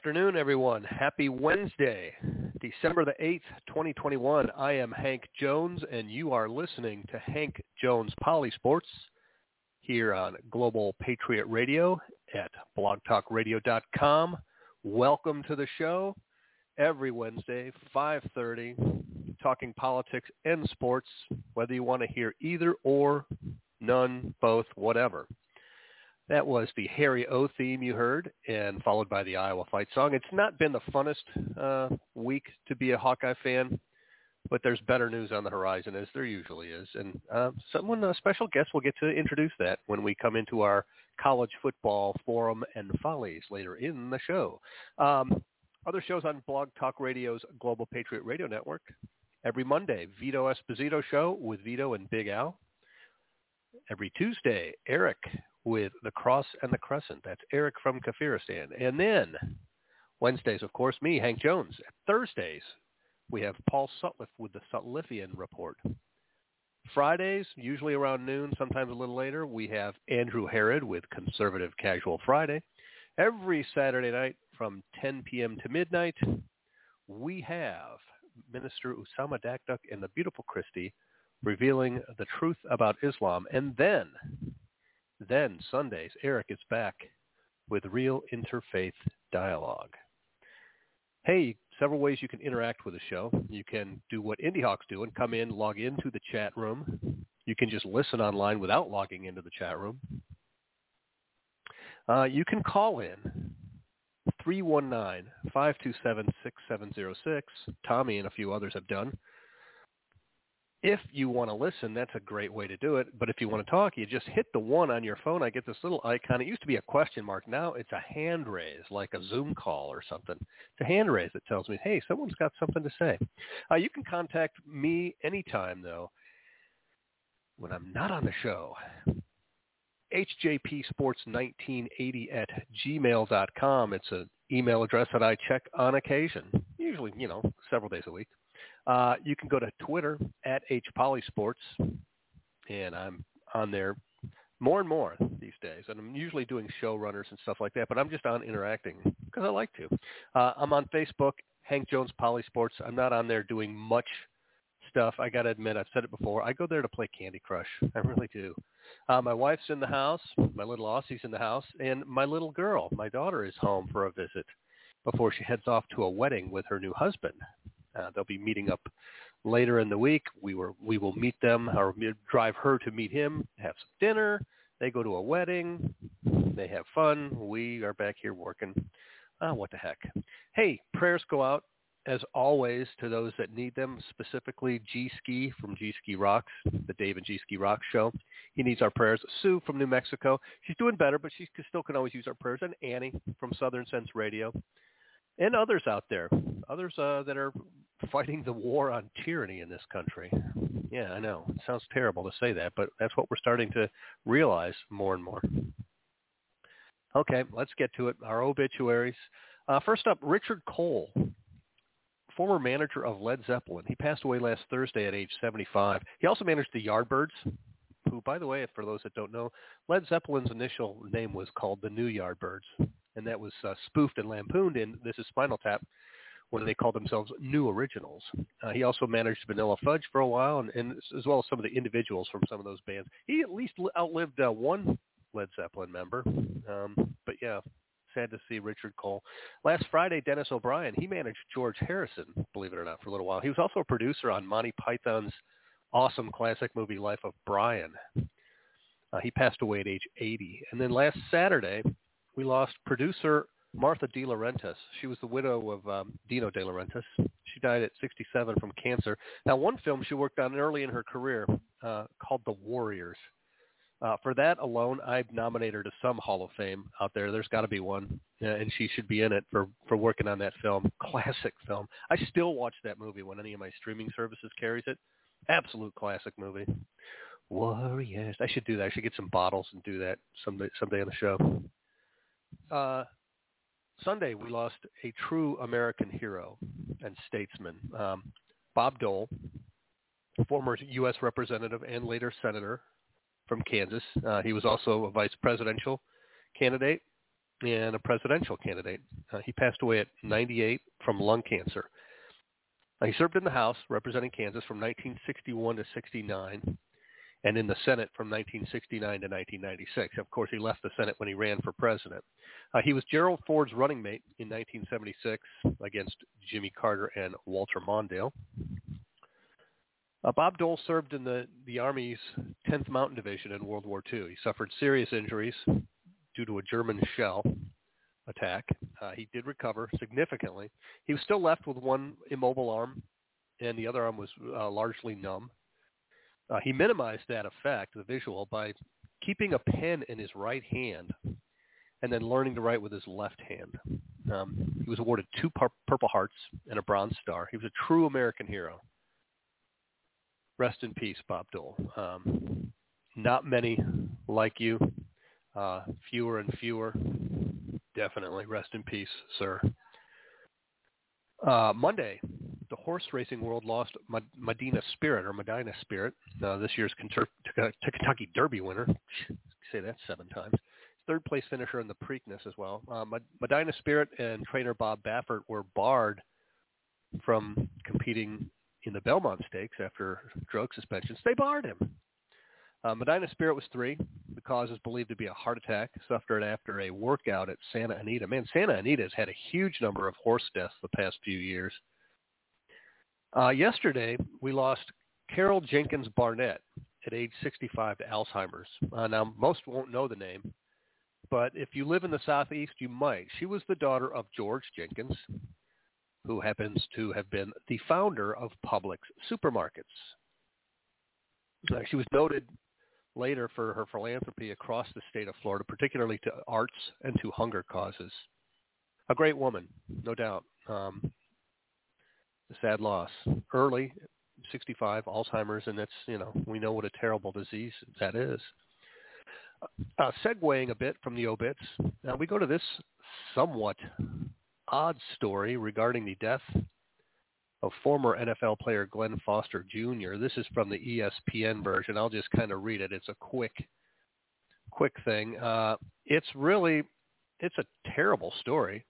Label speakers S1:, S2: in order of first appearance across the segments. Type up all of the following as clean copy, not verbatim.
S1: afternoon, everyone. Happy Wednesday, December the 8th, 2021. I am Hank Jones, and you are listening to Hank Jones Polysports here on Global Patriot Radio at blogtalkradio.com. Welcome to the show every Wednesday, 5:30, talking politics and sports, whether you want to hear either or, none, both, whatever. That was the Harry O theme you heard, and followed by the Iowa fight song. It's not been the funnest week to be a Hawkeye fan, but there's better news on the horizon, as there usually is. And a special guest, will get to introduce that when we come into our college football forum and follies later in the show. Other shows on Blog Talk Radio's Global Patriot Radio Network. Every Monday, Vito Esposito Show with Vito and Big Al. Every Tuesday, Eric with The Cross and the Crescent. That's Eric from Kafiristan. And then Wednesdays, of course, me, Hank Jones. Thursdays, we have Paul Sutliff with the Sutliffian Report. Fridays, usually around noon, sometimes a little later, we have Andrew Herod with Conservative Casual Friday. Every Saturday night from 10 p.m. to midnight, we have Minister Usama Dakduk and the beautiful Christy revealing the truth about Islam. And then Sundays, Eric is back with Real Interfaith Dialogue. Hey, several ways you can interact with the show. You can do what Indie Hawks do and come in, log into the chat room. You can just listen online without logging into the chat room. You can call in 319-527-6706. Tommy and a few others have done. If you want to listen, that's a great way to do it. But if you want to talk, you just hit the 1 on your phone. I get this little icon. It used to be a question mark. Now it's a hand raise, like a Zoom call or something. It's a hand raise that tells me, hey, someone's got something to say. You can contact me anytime, though, when I'm not on the show. hjpsports1980@gmail.com. It's an email address that I check on occasion, usually, several days a week. You can go to Twitter at HPolysports, and I'm on there more and more these days. And I'm usually doing showrunners and stuff like that, but I'm just on interacting because I like to. I'm on Facebook, Hank Jones Polysports. I'm not on there doing much stuff. I got to admit, I've said it before. I go there to play Candy Crush. I really do. My wife's in the house. My little Aussie's in the house. And my little girl, my daughter, is home for a visit before she heads off to a wedding with her new husband. They'll be meeting up later in the week. We will meet them, or drive her to meet him, have some dinner. They go to a wedding. They have fun. We are back here working. What the heck. Hey, prayers go out, as always, to those that need them, specifically G-Ski from G-Ski Rocks, the Dave and G-Ski Rocks show. He needs our prayers. Sue from New Mexico. She's doing better, but she still can always use our prayers. And Annie from Southern Sense Radio. And others out there, others that are fighting the war on tyranny in this country. Yeah, I know. It sounds terrible to say that, but that's what we're starting to realize more and more. Okay, let's get to it. Our obituaries. First up, Richard Cole, former manager of Led Zeppelin. He passed away last Thursday at age 75. He also managed the Yardbirds, who, by the way, for those that don't know, Led Zeppelin's initial name was called the New Yardbirds. And that was spoofed and lampooned in This Is Spinal Tap when they called themselves New Originals. He also managed Vanilla Fudge for a while, and as well as some of the individuals from some of those bands. He at least outlived one Led Zeppelin member. But yeah, sad to see Richard Cole. Last Friday, Dennis O'Brien, he managed George Harrison, believe it or not, for a little while. He was also a producer on Monty Python's awesome classic movie Life of Brian. He passed away at age 80. And then last Saturday, we lost producer Martha De Laurentiis. She was the widow of Dino De Laurentiis. She died at 67 from cancer. Now, one film she worked on early in her career called The Warriors. For that alone, I'd nominate her to some Hall of Fame out there. There's got to be one, and she should be in it for working on that film. Classic film. I still watch that movie when any of my streaming services carries it. Absolute classic movie. Warriors. I should do that. I should get some bottles and do that someday on the show. Sunday, we lost a true American hero and statesman, Bob Dole, former U.S. representative and later senator from Kansas. He was also a vice presidential candidate and a presidential candidate. He passed away at 98 from lung cancer. He served in the House representing Kansas from 1961 to 69, and in the Senate from 1969 to 1996. Of course, he left the Senate when he ran for president. He was Gerald Ford's running mate in 1976 against Jimmy Carter and Walter Mondale. Bob Dole served in the Army's 10th Mountain Division in World War II. He suffered serious injuries due to a German shell attack. He did recover significantly. He was still left with one immobile arm, and the other arm was largely numb. He minimized that effect, the visual, by keeping a pen in his right hand and then learning to write with his left hand. He was awarded 2 Purple Hearts and a Bronze Star. He was a true American hero. Rest in peace, Bob Dole. Not many like you. Fewer and fewer. Definitely. Rest in peace, sir. Monday, the horse racing world lost Medina Spirit, this year's Kentucky Derby winner. Say that 7 times. Third place finisher in the Preakness as well. Medina Spirit and trainer Bob Baffert were barred from competing in the Belmont Stakes after drug suspensions. They barred him. Medina Spirit was 3. The cause is believed to be a heart attack, suffered after a workout at Santa Anita. Man, Santa Anita has had a huge number of horse deaths the past few years. Yesterday, we lost Carol Jenkins Barnett at age 65 to Alzheimer's. Now, most won't know the name, but if you live in the Southeast, you might. She was the daughter of George Jenkins, who happens to have been the founder of Publix Supermarkets. She was noted later for her philanthropy across the state of Florida, particularly to arts and to hunger causes. A great woman, no doubt. A sad loss. Early, 65, Alzheimer's, and that's, we know what a terrible disease that is. Segueing a bit from the obits, now we go to this somewhat odd story regarding the death of former NFL player Glenn Foster Jr. This is from the ESPN version. I'll just kind of read it. It's a quick thing. It's a terrible story.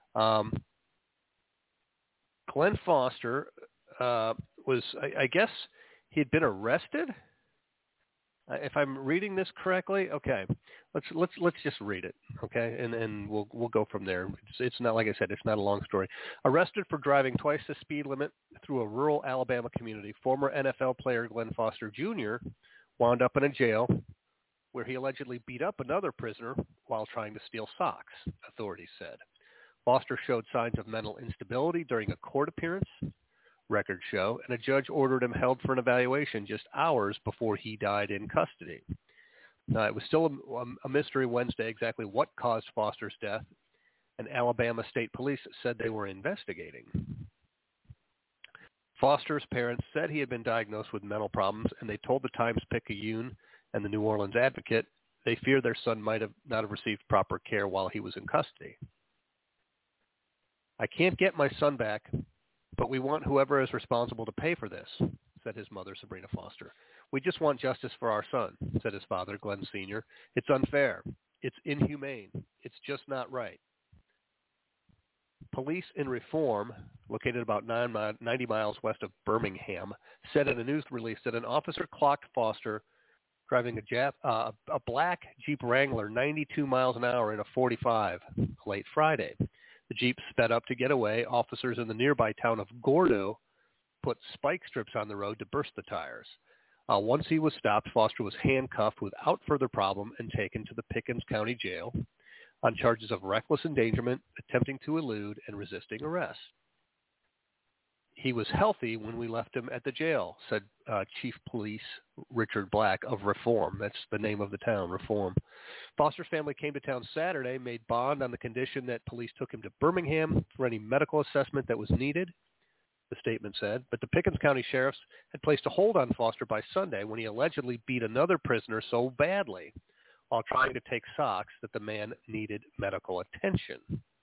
S1: Glenn Foster was, I guess, he'd been arrested. If I'm reading this correctly, okay. Let's just read it, okay, and we'll go from there. It's not, like I said, it's not a long story. Arrested for driving twice the speed limit through a rural Alabama community, former NFL player Glenn Foster Jr. wound up in a jail where he allegedly beat up another prisoner while trying to steal socks, authorities said. Foster showed signs of mental instability during a court appearance, records show, and a judge ordered him held for an evaluation just hours before he died in custody. It was still a mystery Wednesday exactly what caused Foster's death, and Alabama State Police said they were investigating. Foster's parents said he had been diagnosed with mental problems, and they told the Times-Picayune and the New Orleans Advocate they fear their son might have not have received proper care while he was in custody. I can't get my son back, but we want whoever is responsible to pay for this, said his mother, Sabrina Foster. We just want justice for our son, said his father, Glenn Sr. It's unfair. It's inhumane. It's just not right. Police in Reform, located about 90 miles west of Birmingham, said in a news release that an officer clocked Foster driving a black Jeep Wrangler 92 miles an hour in a 45 late Friday. The Jeep sped up to get away. Officers in the nearby town of Gordo put spike strips on the road to burst the tires. Once he was stopped, Foster was handcuffed without further problem and taken to the Pickens County Jail on charges of reckless endangerment, attempting to elude, and resisting arrest. He was healthy when we left him at the jail, said Chief Police Richard Black of Reform. That's the name of the town, Reform. Foster's family came to town Saturday, made bond on the condition that police took him to Birmingham for any medical assessment that was needed, the statement said. But the Pickens County Sheriffs had placed a hold on Foster by Sunday when he allegedly beat another prisoner so badly while trying to take socks that the man needed medical attention.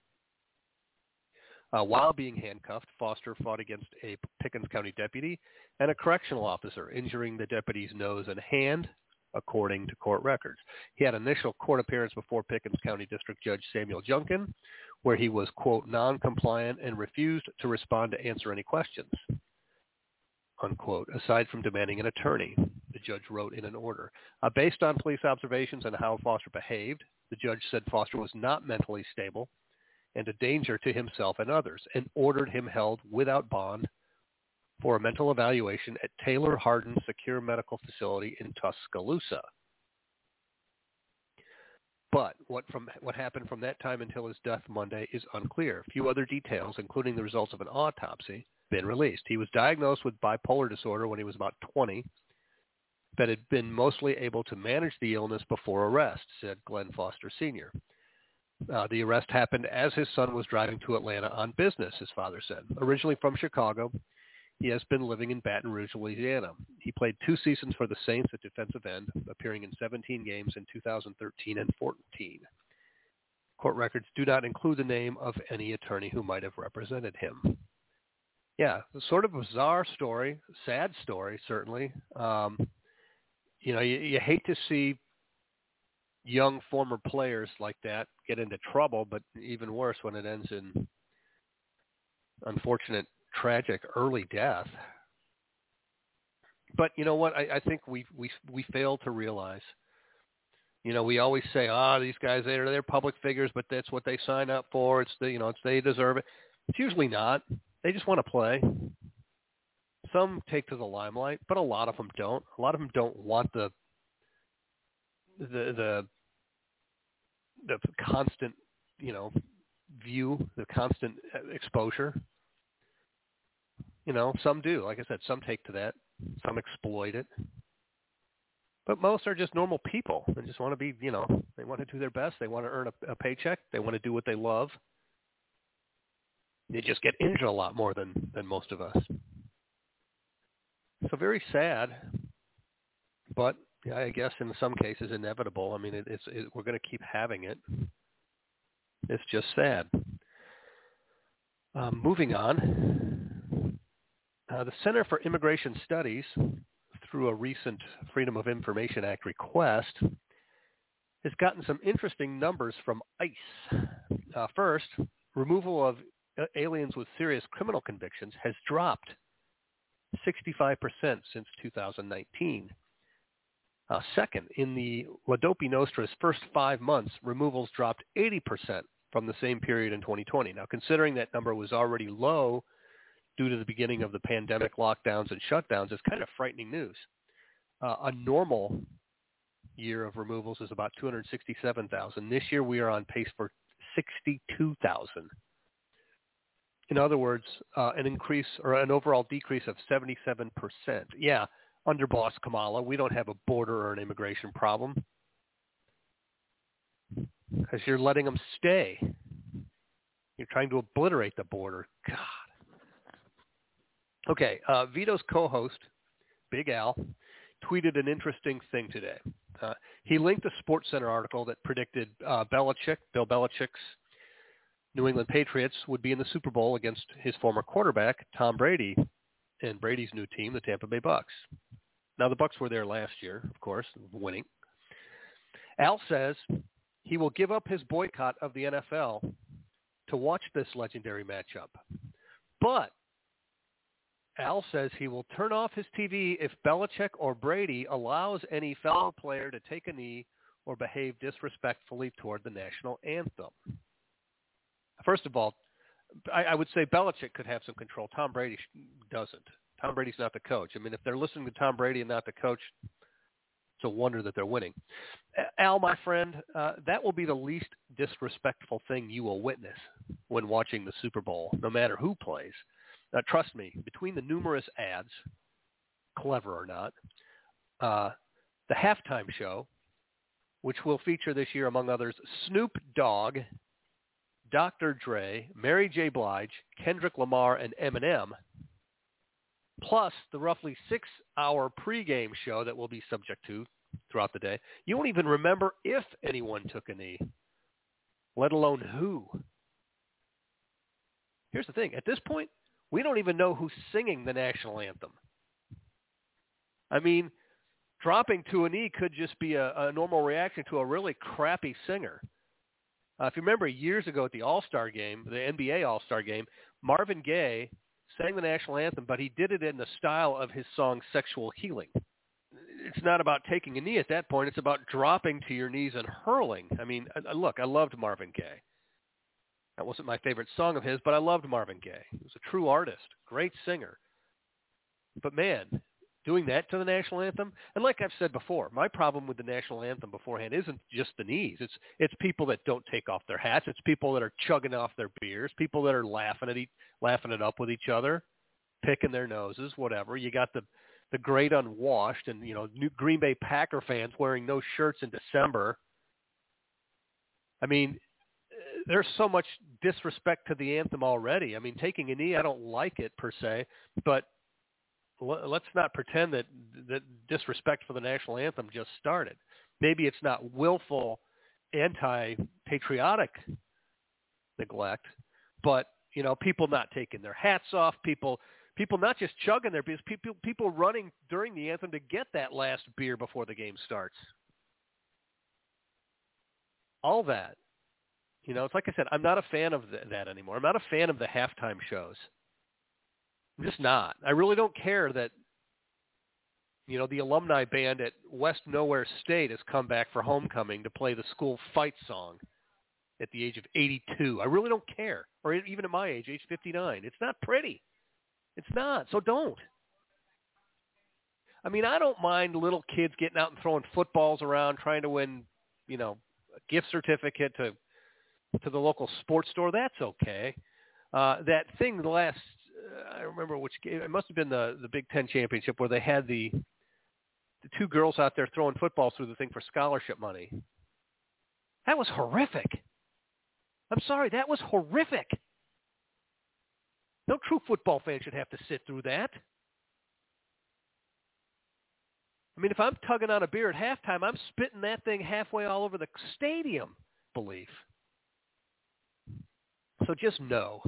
S1: While being handcuffed, Foster fought against a Pickens County deputy and a correctional officer, injuring the deputy's nose and hand, according to court records. He had an initial court appearance before Pickens County District Judge Samuel Junkin, where he was, quote, non-compliant and refused to respond to answer any questions, unquote, aside from demanding an attorney, the judge wrote in an order. Based on police observations and how Foster behaved, the judge said Foster was not mentally stable and a danger to himself and others, and ordered him held without bond for a mental evaluation at Taylor Hardin Secure Medical Facility in Tuscaloosa. But what happened from that time until his death Monday is unclear. Few other details, including the results of an autopsy, been released. He was diagnosed with bipolar disorder when he was about 20, but had been mostly able to manage the illness before arrest, said Glenn Foster Sr. The arrest happened as his son was driving to Atlanta on business, his father said. Originally from Chicago, he has been living in Baton Rouge, Louisiana. He played 2 seasons for the Saints at defensive end, appearing in 17 games in 2013 and 14. Court records do not include the name of any attorney who might have represented him. Yeah, sort of a bizarre story, sad story, certainly. You hate to see young former players like that get into trouble, but even worse when it ends in unfortunate, tragic early death. But you know what? I think we fail to realize. We always say, these guys, they're public figures, but that's what they sign up for. It's they deserve it. It's usually not. They just want to play. Some take to the limelight, but a lot of them don't. A lot of them don't want the constant, view, the constant exposure. Some do. Like I said, some take to that. Some exploit it. But most are just normal people. They just want to be, they want to do their best. They want to earn a paycheck. They want to do what they love. They just get injured a lot more than most of us. So very sad, but I guess in some cases inevitable. I mean, we're going to keep having it. It's just sad. Moving on, the Center for Immigration Studies, through a recent Freedom of Information Act request, has gotten some interesting numbers from ICE. First, removal of aliens with serious criminal convictions has dropped 65% since 2019. Second, in the Ladopi Nostra's first 5 months, removals dropped 80% from the same period in 2020. Now, considering that number was already low due to the beginning of the pandemic lockdowns and shutdowns, it's kind of frightening news. A normal year of removals is about 267,000. This year we are on pace for 62,000. In other words, an increase or an overall decrease of 77%. Yeah, under boss Kamala, we don't have a border or an immigration problem because you're letting them stay. You're trying to obliterate the border. God. Okay, Vito's co-host, Big Al, tweeted an interesting thing today. He linked a SportsCenter article that predicted Bill Belichick's New England Patriots would be in the Super Bowl against his former quarterback, Tom Brady, and Brady's new team, the Tampa Bay Bucks. Now, the Bucks were there last year, of course, winning. Al says he will give up his boycott of the NFL to watch this legendary matchup. But Al says he will turn off his TV if Belichick or Brady allows any fellow player to take a knee or behave disrespectfully toward the national anthem. First of all, I would say Belichick could have some control. Tom Brady doesn't. Tom Brady's not the coach. I mean, if they're listening to Tom Brady and not the coach, it's a wonder that they're winning. Al, my friend, that will be the least disrespectful thing you will witness when watching the Super Bowl, no matter who plays. Trust me, between the numerous ads, clever or not, the halftime show, which will feature this year, among others, Snoop Dogg, Dr. Dre, Mary J. Blige, Kendrick Lamar, and Eminem, plus the roughly 6-hour pregame show that we'll be subject to throughout the day. You won't even remember if anyone took a knee, let alone who. Here's the thing. At this point, we don't even know who's singing the national anthem. I mean, Dropping to a knee could just be a normal reaction to a really crappy singer. If you remember years ago at the All-Star game, the NBA All-Star game, Marvin Gaye sang the national anthem, but he did it in the style of his song Sexual Healing. It's not about taking a knee at that point. It's about dropping to your knees and hurling. I mean, look, I loved Marvin Gaye. That wasn't my favorite song of his, but I loved Marvin Gaye. He was a true artist, great singer. But man, doing that to the national anthem, and like I've said before, my problem with the national anthem beforehand isn't just the knees. It's people that don't take off their hats. It's people that are chugging off their beers. People that are laughing it up with each other, picking their noses, whatever. You got the great unwashed and new Green Bay Packer fans wearing no shirts in December. I mean, there's so much disrespect to the anthem already. I mean, taking a knee, I don't like it per se, but let's not pretend that disrespect for the national anthem just started. Maybe it's not willful anti-patriotic neglect, but people not taking their hats off, people not just chugging their beers, people running during the anthem to get that last beer before the game starts. All that. It's like I said, I'm not a fan of that anymore. I'm not a fan of the halftime shows. I'm just not. I really don't care that, the alumni band at West Nowhere State has come back for homecoming to play the school fight song at the age of 82. I really don't care. Or even at my age 59. It's not pretty. It's not. So don't. I mean, I don't mind little kids getting out and throwing footballs around, trying to win, a gift certificate to the local sports store. That's okay. That thing I remember which game. It must have been the Big Ten championship where they had the two girls out there throwing footballs through the thing for scholarship money. That was horrific. I'm sorry, that was horrific. No true football fan should have to sit through that. I mean, if I'm tugging on a beer at halftime, I'm spitting that thing halfway all over the stadium, belief. So just no.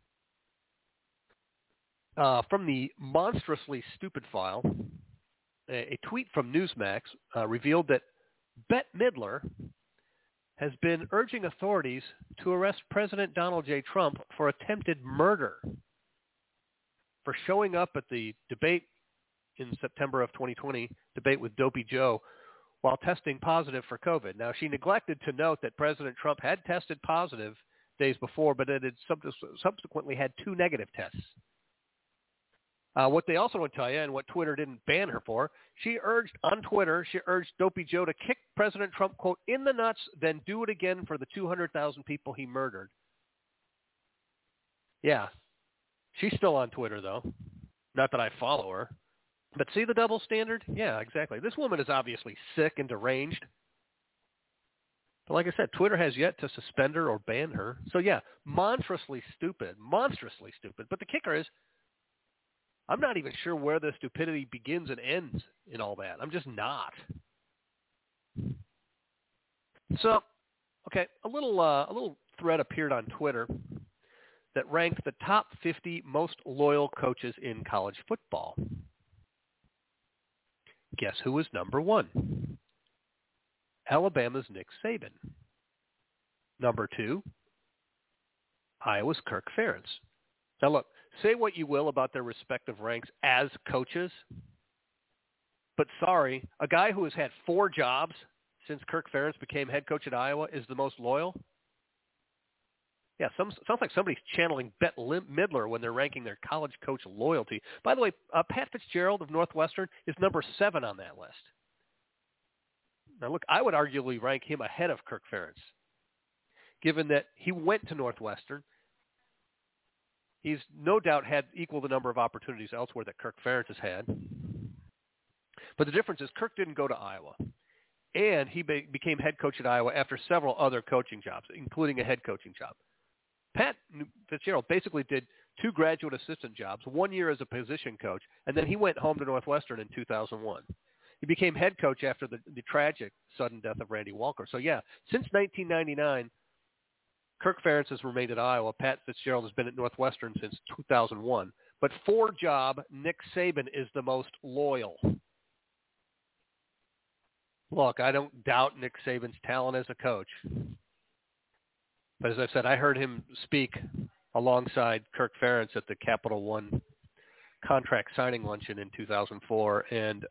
S1: From the monstrously stupid file, a tweet from Newsmax revealed that Bette Midler has been urging authorities to arrest President Donald J. Trump for attempted murder for showing up at the debate in September of 2020, debate with Dopey Joe, while testing positive for COVID. Now, she neglected to note that President Trump had tested positive days before, but it had subsequently had 2 negative tests. What they also want to tell you, and what Twitter didn't ban her for, she urged Dopey Joe to kick President Trump, quote, in the nuts, then do it again for the 200,000 people he murdered. Yeah. She's still on Twitter, though. Not that I follow her. But see the double standard? Yeah, exactly. This woman is obviously sick and deranged. But like I said, Twitter has yet to suspend her or ban her. So yeah, monstrously stupid. But the kicker is, I'm not even sure where the stupidity begins and ends in all that. I'm just not. So, okay, a little thread appeared on Twitter that ranked the top 50 most loyal coaches in college football. Guess who was number 1? Alabama's Nick Saban. Number 2, Iowa's Kirk Ferentz. Now look, say what you will about their respective ranks as coaches, but sorry, a guy who has had 4 jobs since Kirk Ferentz became head coach at Iowa is the most loyal? Yeah, sounds like somebody's channeling Bette Midler when they're ranking their college coach loyalty. By the way, Pat Fitzgerald of Northwestern is number 7 on that list. Now, look, I would arguably rank him ahead of Kirk Ferentz, given that he went to Northwestern. He's no doubt had equal the number of opportunities elsewhere that Kirk Ferentz has had. But the difference is Kirk didn't go to Iowa, and he became head coach at Iowa after several other coaching jobs, including a head coaching job. Pat Fitzgerald basically did 2 graduate assistant jobs, 1 year as a position coach, and then he went home to Northwestern in 2001. He became head coach after the tragic sudden death of Randy Walker. So, yeah, since 1999, Kirk Ferentz has remained at Iowa. Pat Fitzgerald has been at Northwestern since 2001. But 4-job Nick Saban is the most loyal. Look, I don't doubt Nick Saban's talent as a coach. But as I said, I heard him speak alongside Kirk Ferentz at the Capital One contract signing luncheon in 2004, and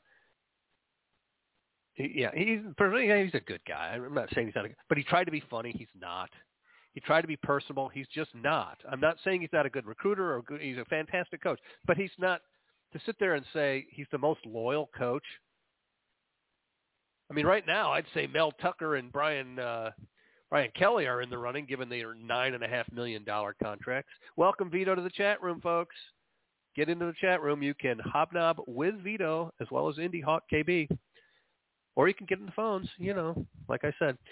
S1: he's a good guy. I'm not saying he's not, but he tried to be funny. He's not. He tried to be personable. He's just not. I'm not saying he's not a good recruiter or he's a fantastic coach, but he's not. To sit there and say he's the most loyal coach. I mean, right now I'd say Mel Tucker and Brian Kelly are in the running, given they are $9.5 million contracts. Welcome Vito to the chat room, folks. Get into the chat room. You can hobnob with Vito as well as Indy Hawk KB, or you can get in the phones. Like I said.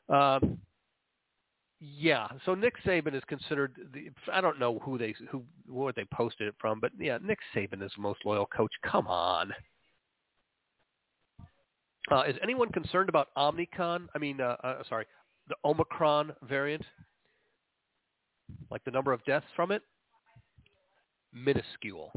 S1: Yeah, so Nick Saban is considered I don't know where they posted it from, but yeah, Nick Saban is the most loyal coach. Come on. Is anyone concerned about Omicron? The Omicron variant? Like the number of deaths from it? Minuscule.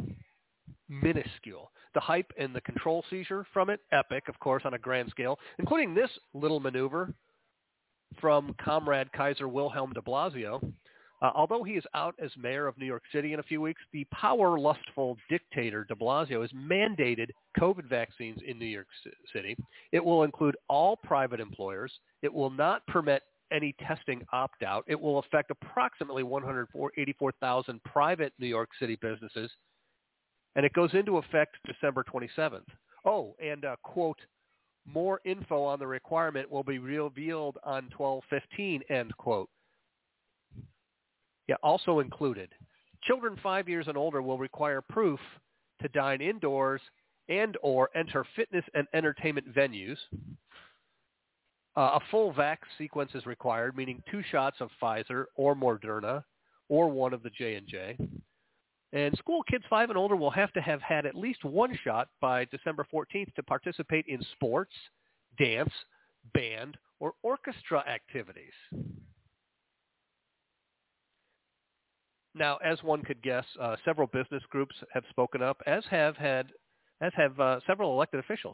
S1: The hype and the control seizure from it, epic, of course, on a grand scale, including this little maneuver from Comrade Kaiser Wilhelm de Blasio. Although he is out as mayor of New York City in a few weeks, the power-lustful dictator de Blasio has mandated COVID vaccines in New York City. It will include all private employers. It will not permit any testing opt-out. It will affect approximately 184,000 private New York City businesses, and it goes into effect December 27th. Oh, and, quote, more info on the requirement will be revealed on 12/15, end quote. Yeah, also included. Children 5 years and older will require proof to dine indoors and or enter fitness and entertainment venues. A full vax sequence is required, meaning 2 shots of Pfizer or Moderna or one of the J&J. And school kids 5 and older will have to have had at least 1 shot by December 14th to participate in sports, dance, band, or orchestra activities. Now, as one could guess, several business groups have spoken up, as have several elected officials.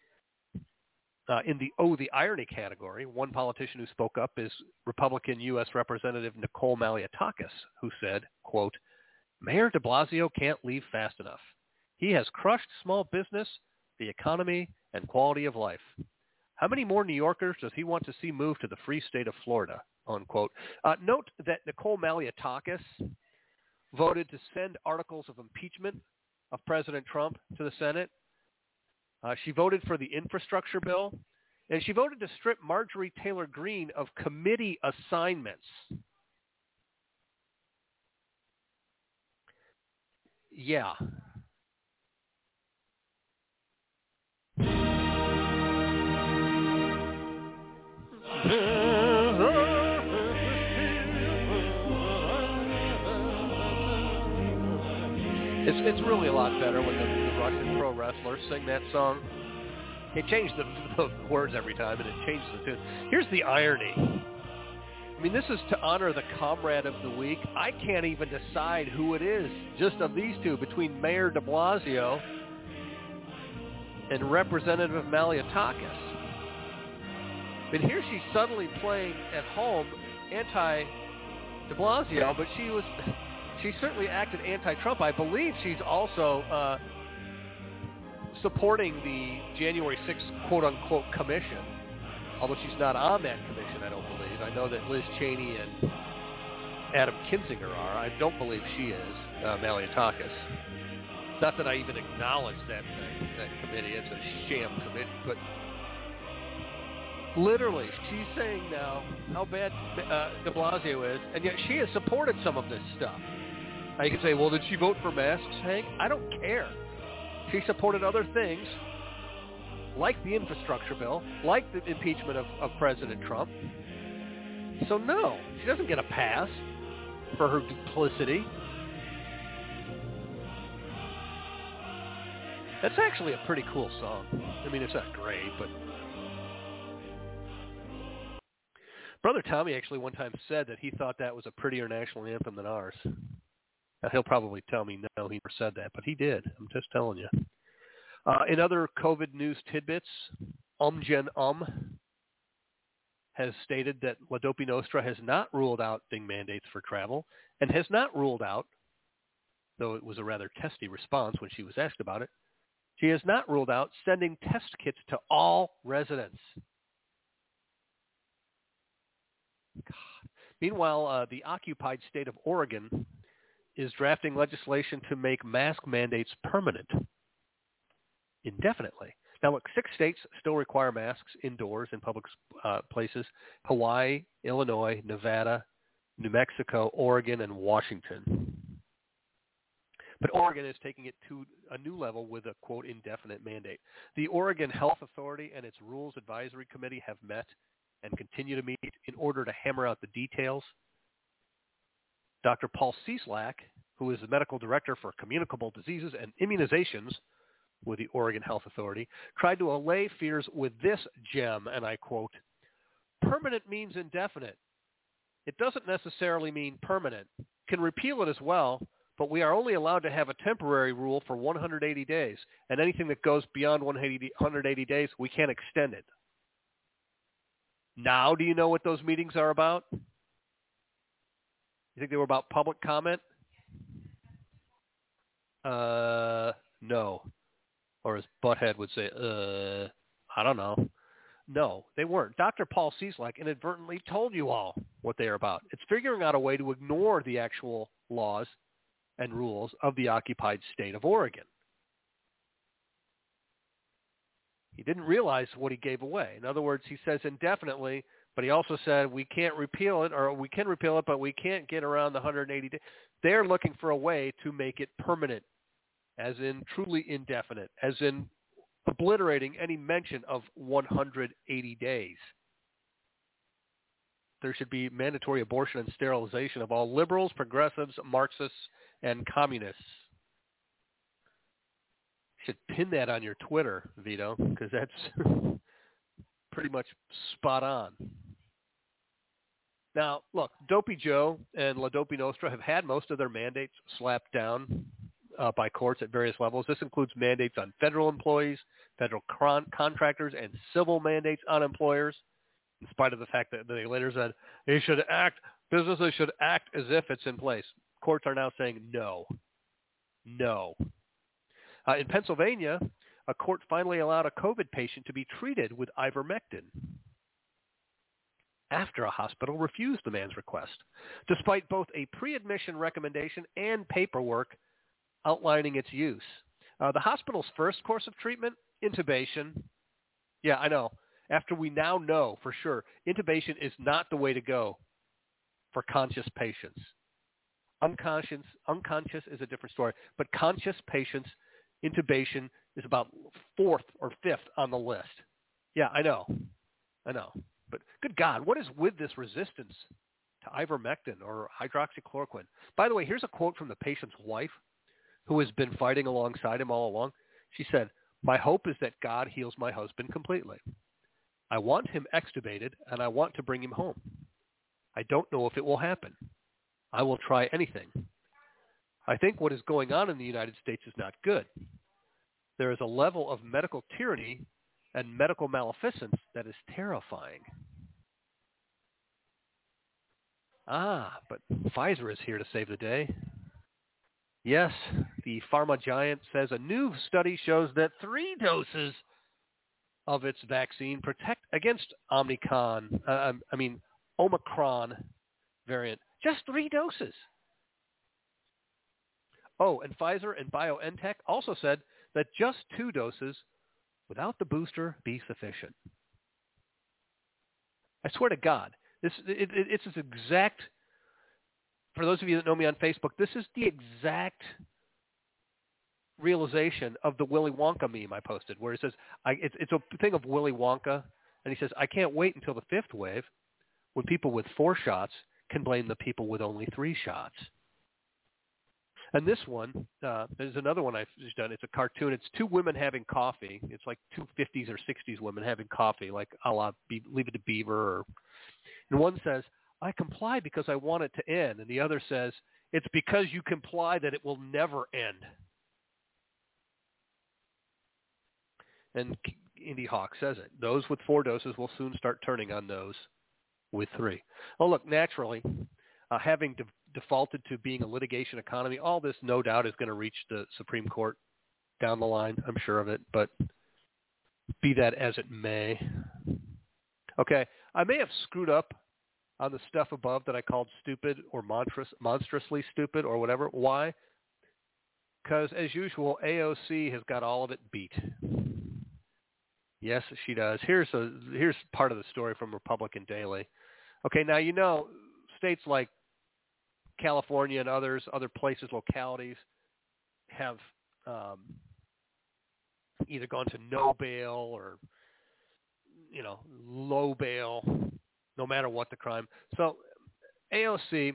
S1: In the irony category, one politician who spoke up is Republican U.S. Representative Nicole Malliotakis, who said, quote, Mayor de Blasio can't leave fast enough. He has crushed small business, the economy, and quality of life. How many more New Yorkers does he want to see move to the free state of Florida, unquote? Note that Nicole Malliotakis voted to send articles of impeachment of President Trump to the Senate. She voted for the infrastructure bill, and she voted to strip Marjorie Taylor Greene of committee assignments. Yeah. It's really a lot better when the Russian pro wrestlers sing that song. They change the words every time, and it changes the tune. Here's the irony. I mean, this is to honor the comrade of the week. I can't even decide who it is, just of these two, between Mayor de Blasio and Representative Malliotakis. But here she's suddenly playing at home anti-de Blasio, but she certainly acted anti-Trump. I believe she's also supporting the January 6th quote-unquote commission, although she's not on that commission, I don't believe. I know that Liz Cheney and Adam Kinzinger are. I don't believe she is, Malliotakis. Not that I even acknowledge that committee. It's a sham committee. But literally, she's saying now how bad de Blasio is, and yet she has supported some of this stuff. Now you can say, well, did she vote for masks, Hank? I don't care. She supported other things, like the infrastructure bill, like the impeachment of President Trump. So no, she doesn't get a pass for her duplicity. That's actually a pretty cool song. I mean, it's not great, but Brother Tommy actually one time said that he thought that was a prettier national anthem than ours. Now, he'll probably tell me no, he never said that, but he did. I'm just telling you. In other COVID news tidbits, has stated that La Dopi Nostra has not ruled out thing mandates for travel and has not ruled out, though it was a rather testy response when she was asked about it, she has not ruled out sending test kits to all residents. God. Meanwhile, the occupied state of Oregon is drafting legislation to make mask mandates permanent indefinitely. Now, look, 6 states still require masks indoors in public places: Hawaii, Illinois, Nevada, New Mexico, Oregon, and Washington. But Oregon is taking it to a new level with a, quote, indefinite mandate. The Oregon Health Authority and its Rules Advisory Committee have met and continue to meet in order to hammer out the details. Dr. Paul Cieslak, who is the medical director for communicable diseases and immunizations with the Oregon Health Authority, tried to allay fears with this gem, and I quote, "Permanent means indefinite. It doesn't necessarily mean permanent. Can repeal it as well, but we are only allowed to have a temporary rule for 180 days, and anything that goes beyond 180 days, we can't extend it." Now, do you know what those meetings are about? You think they were about public comment? No. Or as Butthead would say, I don't know. No, they weren't. Dr. Paul Cieslak inadvertently told you all what they are about. It's figuring out a way to ignore the actual laws and rules of the occupied state of Oregon. He didn't realize what he gave away. In other words, he says indefinitely, but he also said we can't repeal it, or we can repeal it, but we can't get around the 180 days. They're looking for a way to make it permanent, as in truly indefinite, as in obliterating any mention of 180 days. There should be mandatory abortion and sterilization of all liberals, progressives, Marxists, and communists. You should pin that on your Twitter, Vito, because that's pretty much spot on. Now, look, Dopey Joe and La Dopi Nostra have had most of their mandates slapped down by courts at various levels. This includes mandates on federal employees, federal contractors, and civil mandates on employers, in spite of the fact that they later said businesses should act as if it's in place. Courts are now saying no. In Pennsylvania, a court finally allowed a COVID patient to be treated with ivermectin after a hospital refused the man's request, despite both a pre-admission recommendation and paperwork outlining its use. The hospital's first course of treatment, intubation. Yeah, I know. After we now know for sure, intubation is not the way to go for conscious patients. Unconscious is a different story, but conscious patients, intubation is about 4th or 5th on the list. Yeah, I know. But good God, what is with this resistance to ivermectin or hydroxychloroquine? By the way, here's a quote from the patient's wife, who has been fighting alongside him all along. She said, "My hope is that God heals my husband completely. I want him extubated, and I want to bring him home. I don't know if it will happen. I will try anything. I think what is going on in the United States is not good. There is a level of medical tyranny and medical maleficence that is terrifying." But Pfizer is here to save the day. Yes, the pharma giant says a new study shows that 3 doses of its vaccine protect against Omicron variant. Just 3 doses. Oh, and Pfizer and BioNTech also said that just 2 doses without the booster be sufficient. I swear to God, it's this exact. For those of you that know me on Facebook, this is the exact realization of the Willy Wonka meme I posted, where he says, it's a thing of Willy Wonka, and he says, "I can't wait until the 5th wave when people with 4 shots can blame the people with only 3 shots." And this one, there's another one I've just done. It's a cartoon. It's 2 women having coffee. It's like 2 50s or 60s women having coffee, like a la Leave It to Beaver. And one says, "I comply because I want it to end." And the other says, "It's because you comply that it will never end." And Indy Hawk says it. Those with 4 doses will soon start turning on those with 3. Oh, look, naturally, having defaulted to being a litigation economy, all this no doubt is going to reach the Supreme Court down the line. I'm sure of it, but be that as it may. Okay, I may have screwed up on the stuff above that I called stupid or monstrously stupid or whatever. Why? Because, as usual, AOC has got all of it beat. Yes, she does. Here's part of the story from Republican Daily. Okay, now you know states like California and other places, localities, have either gone to no bail or, low bail, no matter what the crime. So AOC,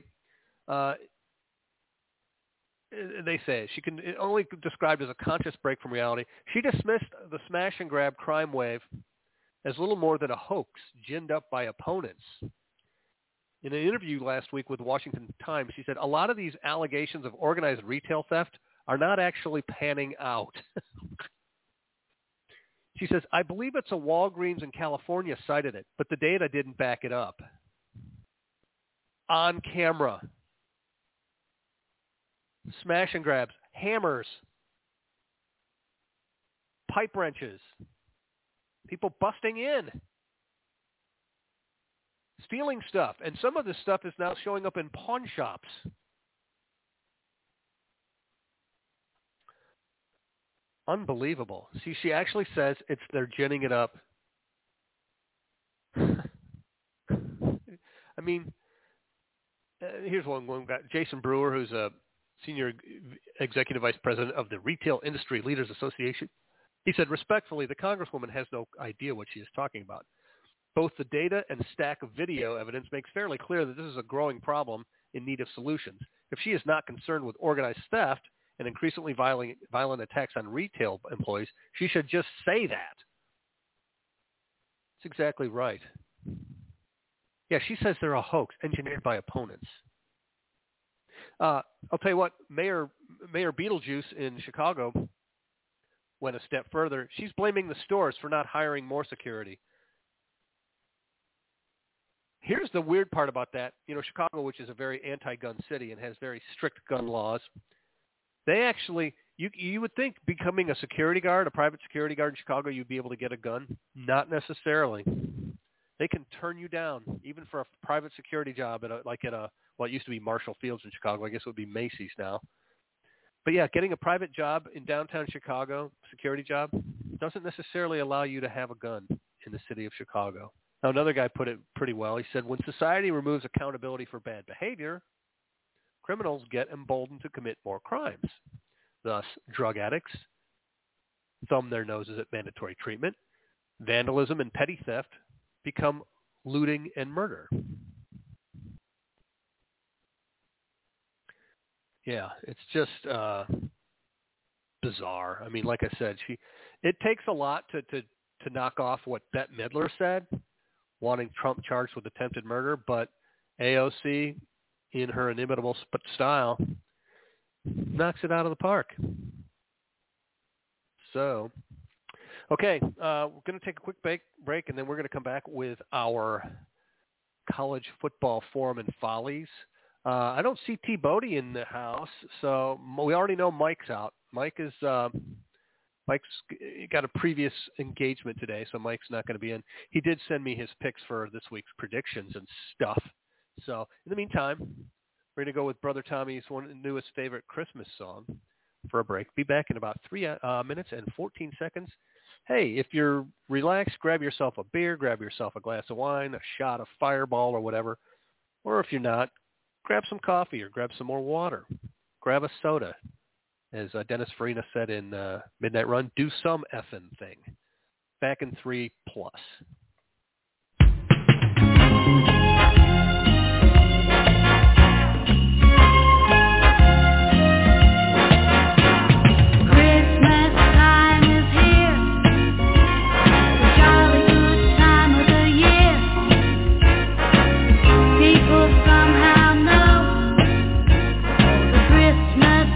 S1: they say she can only described as a conscious break from reality. She dismissed the smash and grab crime wave as little more than a hoax ginned up by opponents. In an interview last week with the Washington Times, she said, a lot of these allegations of organized retail theft are not actually panning out. She says, I believe it's a Walgreens in California cited it, but the data didn't back it up. On camera. Smash and grabs, hammers, pipe wrenches, people busting in, stealing stuff. And some of this stuff is now showing up in pawn shops. Unbelievable. See, she actually says they're ginning it up. I mean, here's one going back. Jason Brewer, who's a Senior Executive Vice President of the Retail Industry Leaders Association. He said, respectfully, the Congresswoman has no idea what she is talking about. Both the data and stack of video evidence makes fairly clear that this is a growing problem in need of solutions. If she is not concerned with organized theft and increasingly violent attacks on retail employees, she should just say that. That's exactly right. Yeah, she says they're a hoax engineered by opponents. I'll tell you what, Mayor Beetlejuice in Chicago went a step further. She's blaming the stores for not hiring more security. Here's the weird part about that. Chicago, which is a very anti-gun city and has very strict gun laws, they actually, you would think becoming a security guard, a private security guard in Chicago, you'd be able to get a gun. Not necessarily. They can turn you down, even for a private security job at it used to be Marshall Fields in Chicago. I guess it would be Macy's now. But yeah, getting a private job in downtown Chicago, security job, doesn't necessarily allow you to have a gun in the city of Chicago. Now, another guy put it pretty well. He said, when society removes accountability for bad behavior, criminals get emboldened to commit more crimes. Thus, drug addicts thumb their noses at mandatory treatment. Vandalism and petty theft become looting and murder. Yeah, it's just bizarre. I mean, like I said, it takes a lot to knock off what Bette Midler said, wanting Trump charged with attempted murder, but AOC, in her inimitable style, knocks it out of the park. So, okay, we're going to take a quick break, and then we're going to come back with our college football forum and follies. I don't see T. Bodie in the house, so we already know Mike's out. Mike's got a previous engagement today, so Mike's not going to be in. He did send me his picks for this week's predictions and stuff. So in the meantime, we're going to go with Brother Tommy's newest favorite Christmas song for a break. Be back in about 3 minutes and 14 seconds. Hey, if you're relaxed, grab yourself a beer, grab yourself a glass of wine, a shot of Fireball or whatever. Or if you're not, grab some coffee or grab some more water. Grab a soda. As Dennis Farina said in Midnight Run, do some effing thing. Back in 3+.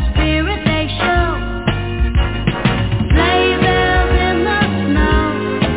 S2: Sleigh bells in the snow.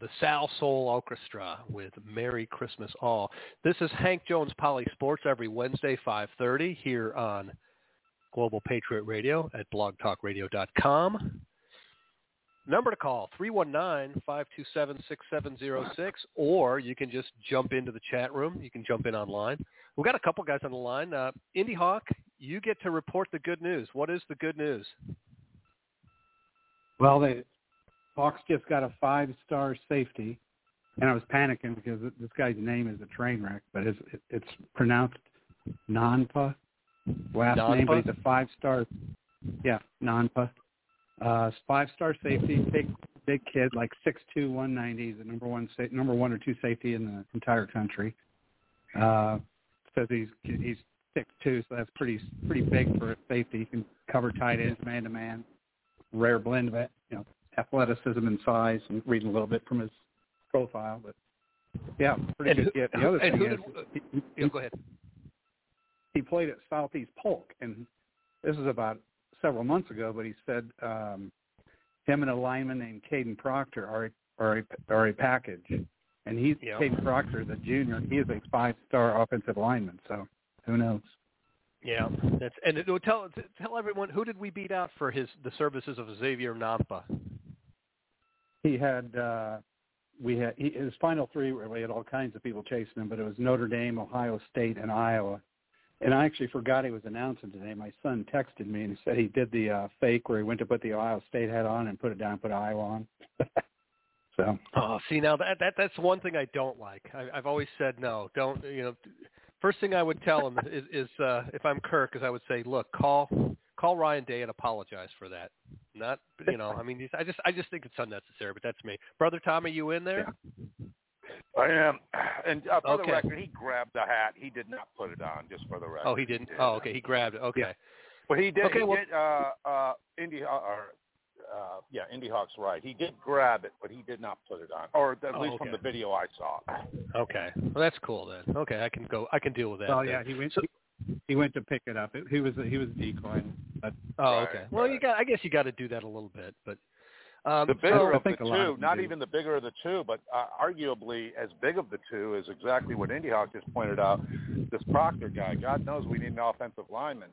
S1: Sal Soul Orchestra with Merry Christmas All. This is Hank Jones Poly Sports every Wednesday, 5:30 here on Global Patriot Radio at blogtalkradio.com. Number to call, 319-527-6706, or you can just jump into the chat room. You can jump in online. We've got a couple guys on the line. Indy Hawk, you get to report the good news. What is the good news?
S2: Well, the Hawks just got a 5-star safety, and I was panicking because this guy's name is a train wreck, but it's pronounced Nonpa, last name, but he's a 5-star. Yeah, Nonpa. 5-star safety, big kid, like 6'2", 190. He's the number one or two safety in the entire country. Says he's 6'2", so that's pretty big for a safety. He can cover tight ends, man-to-man. Rare blend of athleticism and size. I'm reading a little bit from his profile, but yeah, pretty good kid. The other thing is,
S1: go ahead.
S2: He played at Southeast Polk, and this is about several months ago. But he said him and a lineman named Caden Proctor are a package, and Caden Proctor, the junior. He is a 5-star offensive lineman. So who knows? Yeah, tell everyone, who did we beat out for the services of Xavier Nonpa? He had his final three. We had all kinds of people chasing him, but it was Notre Dame, Ohio State, and Iowa. And I actually forgot he was announcing today. My son texted me and he said he did the fake where he went to put the Ohio State hat on and put it down, put Iowa on. So.
S1: Oh, see, now that's one thing I don't like. I've always said no, don't. First thing I would tell him is if I'm Kirk, is I would say, look, call Ryan Day and apologize for that. Not, I mean, I just think it's unnecessary, but that's me. Brother Tom, are you in there?
S3: Yeah. I am. And for the record, he grabbed the hat. He did not put it on, just for the record.
S1: Oh, he didn't? Oh, okay. He grabbed it. Okay.
S2: Yeah.
S3: But he did.
S1: Okay,
S3: Indy Hawk's right. He did grab it, but he did not put it on, or at least from the video I saw.
S1: Okay, well that's cool then. Okay, I can deal with that.
S2: Oh yeah, he went to pick it up. He was a decoy. But,
S1: okay. Well, I guess you got to do that a little bit, but
S3: the bigger of the two, not even the bigger of the two, but arguably as big of the two is exactly what Indy Hawk just pointed out. This Proctor guy, God knows we need an offensive lineman.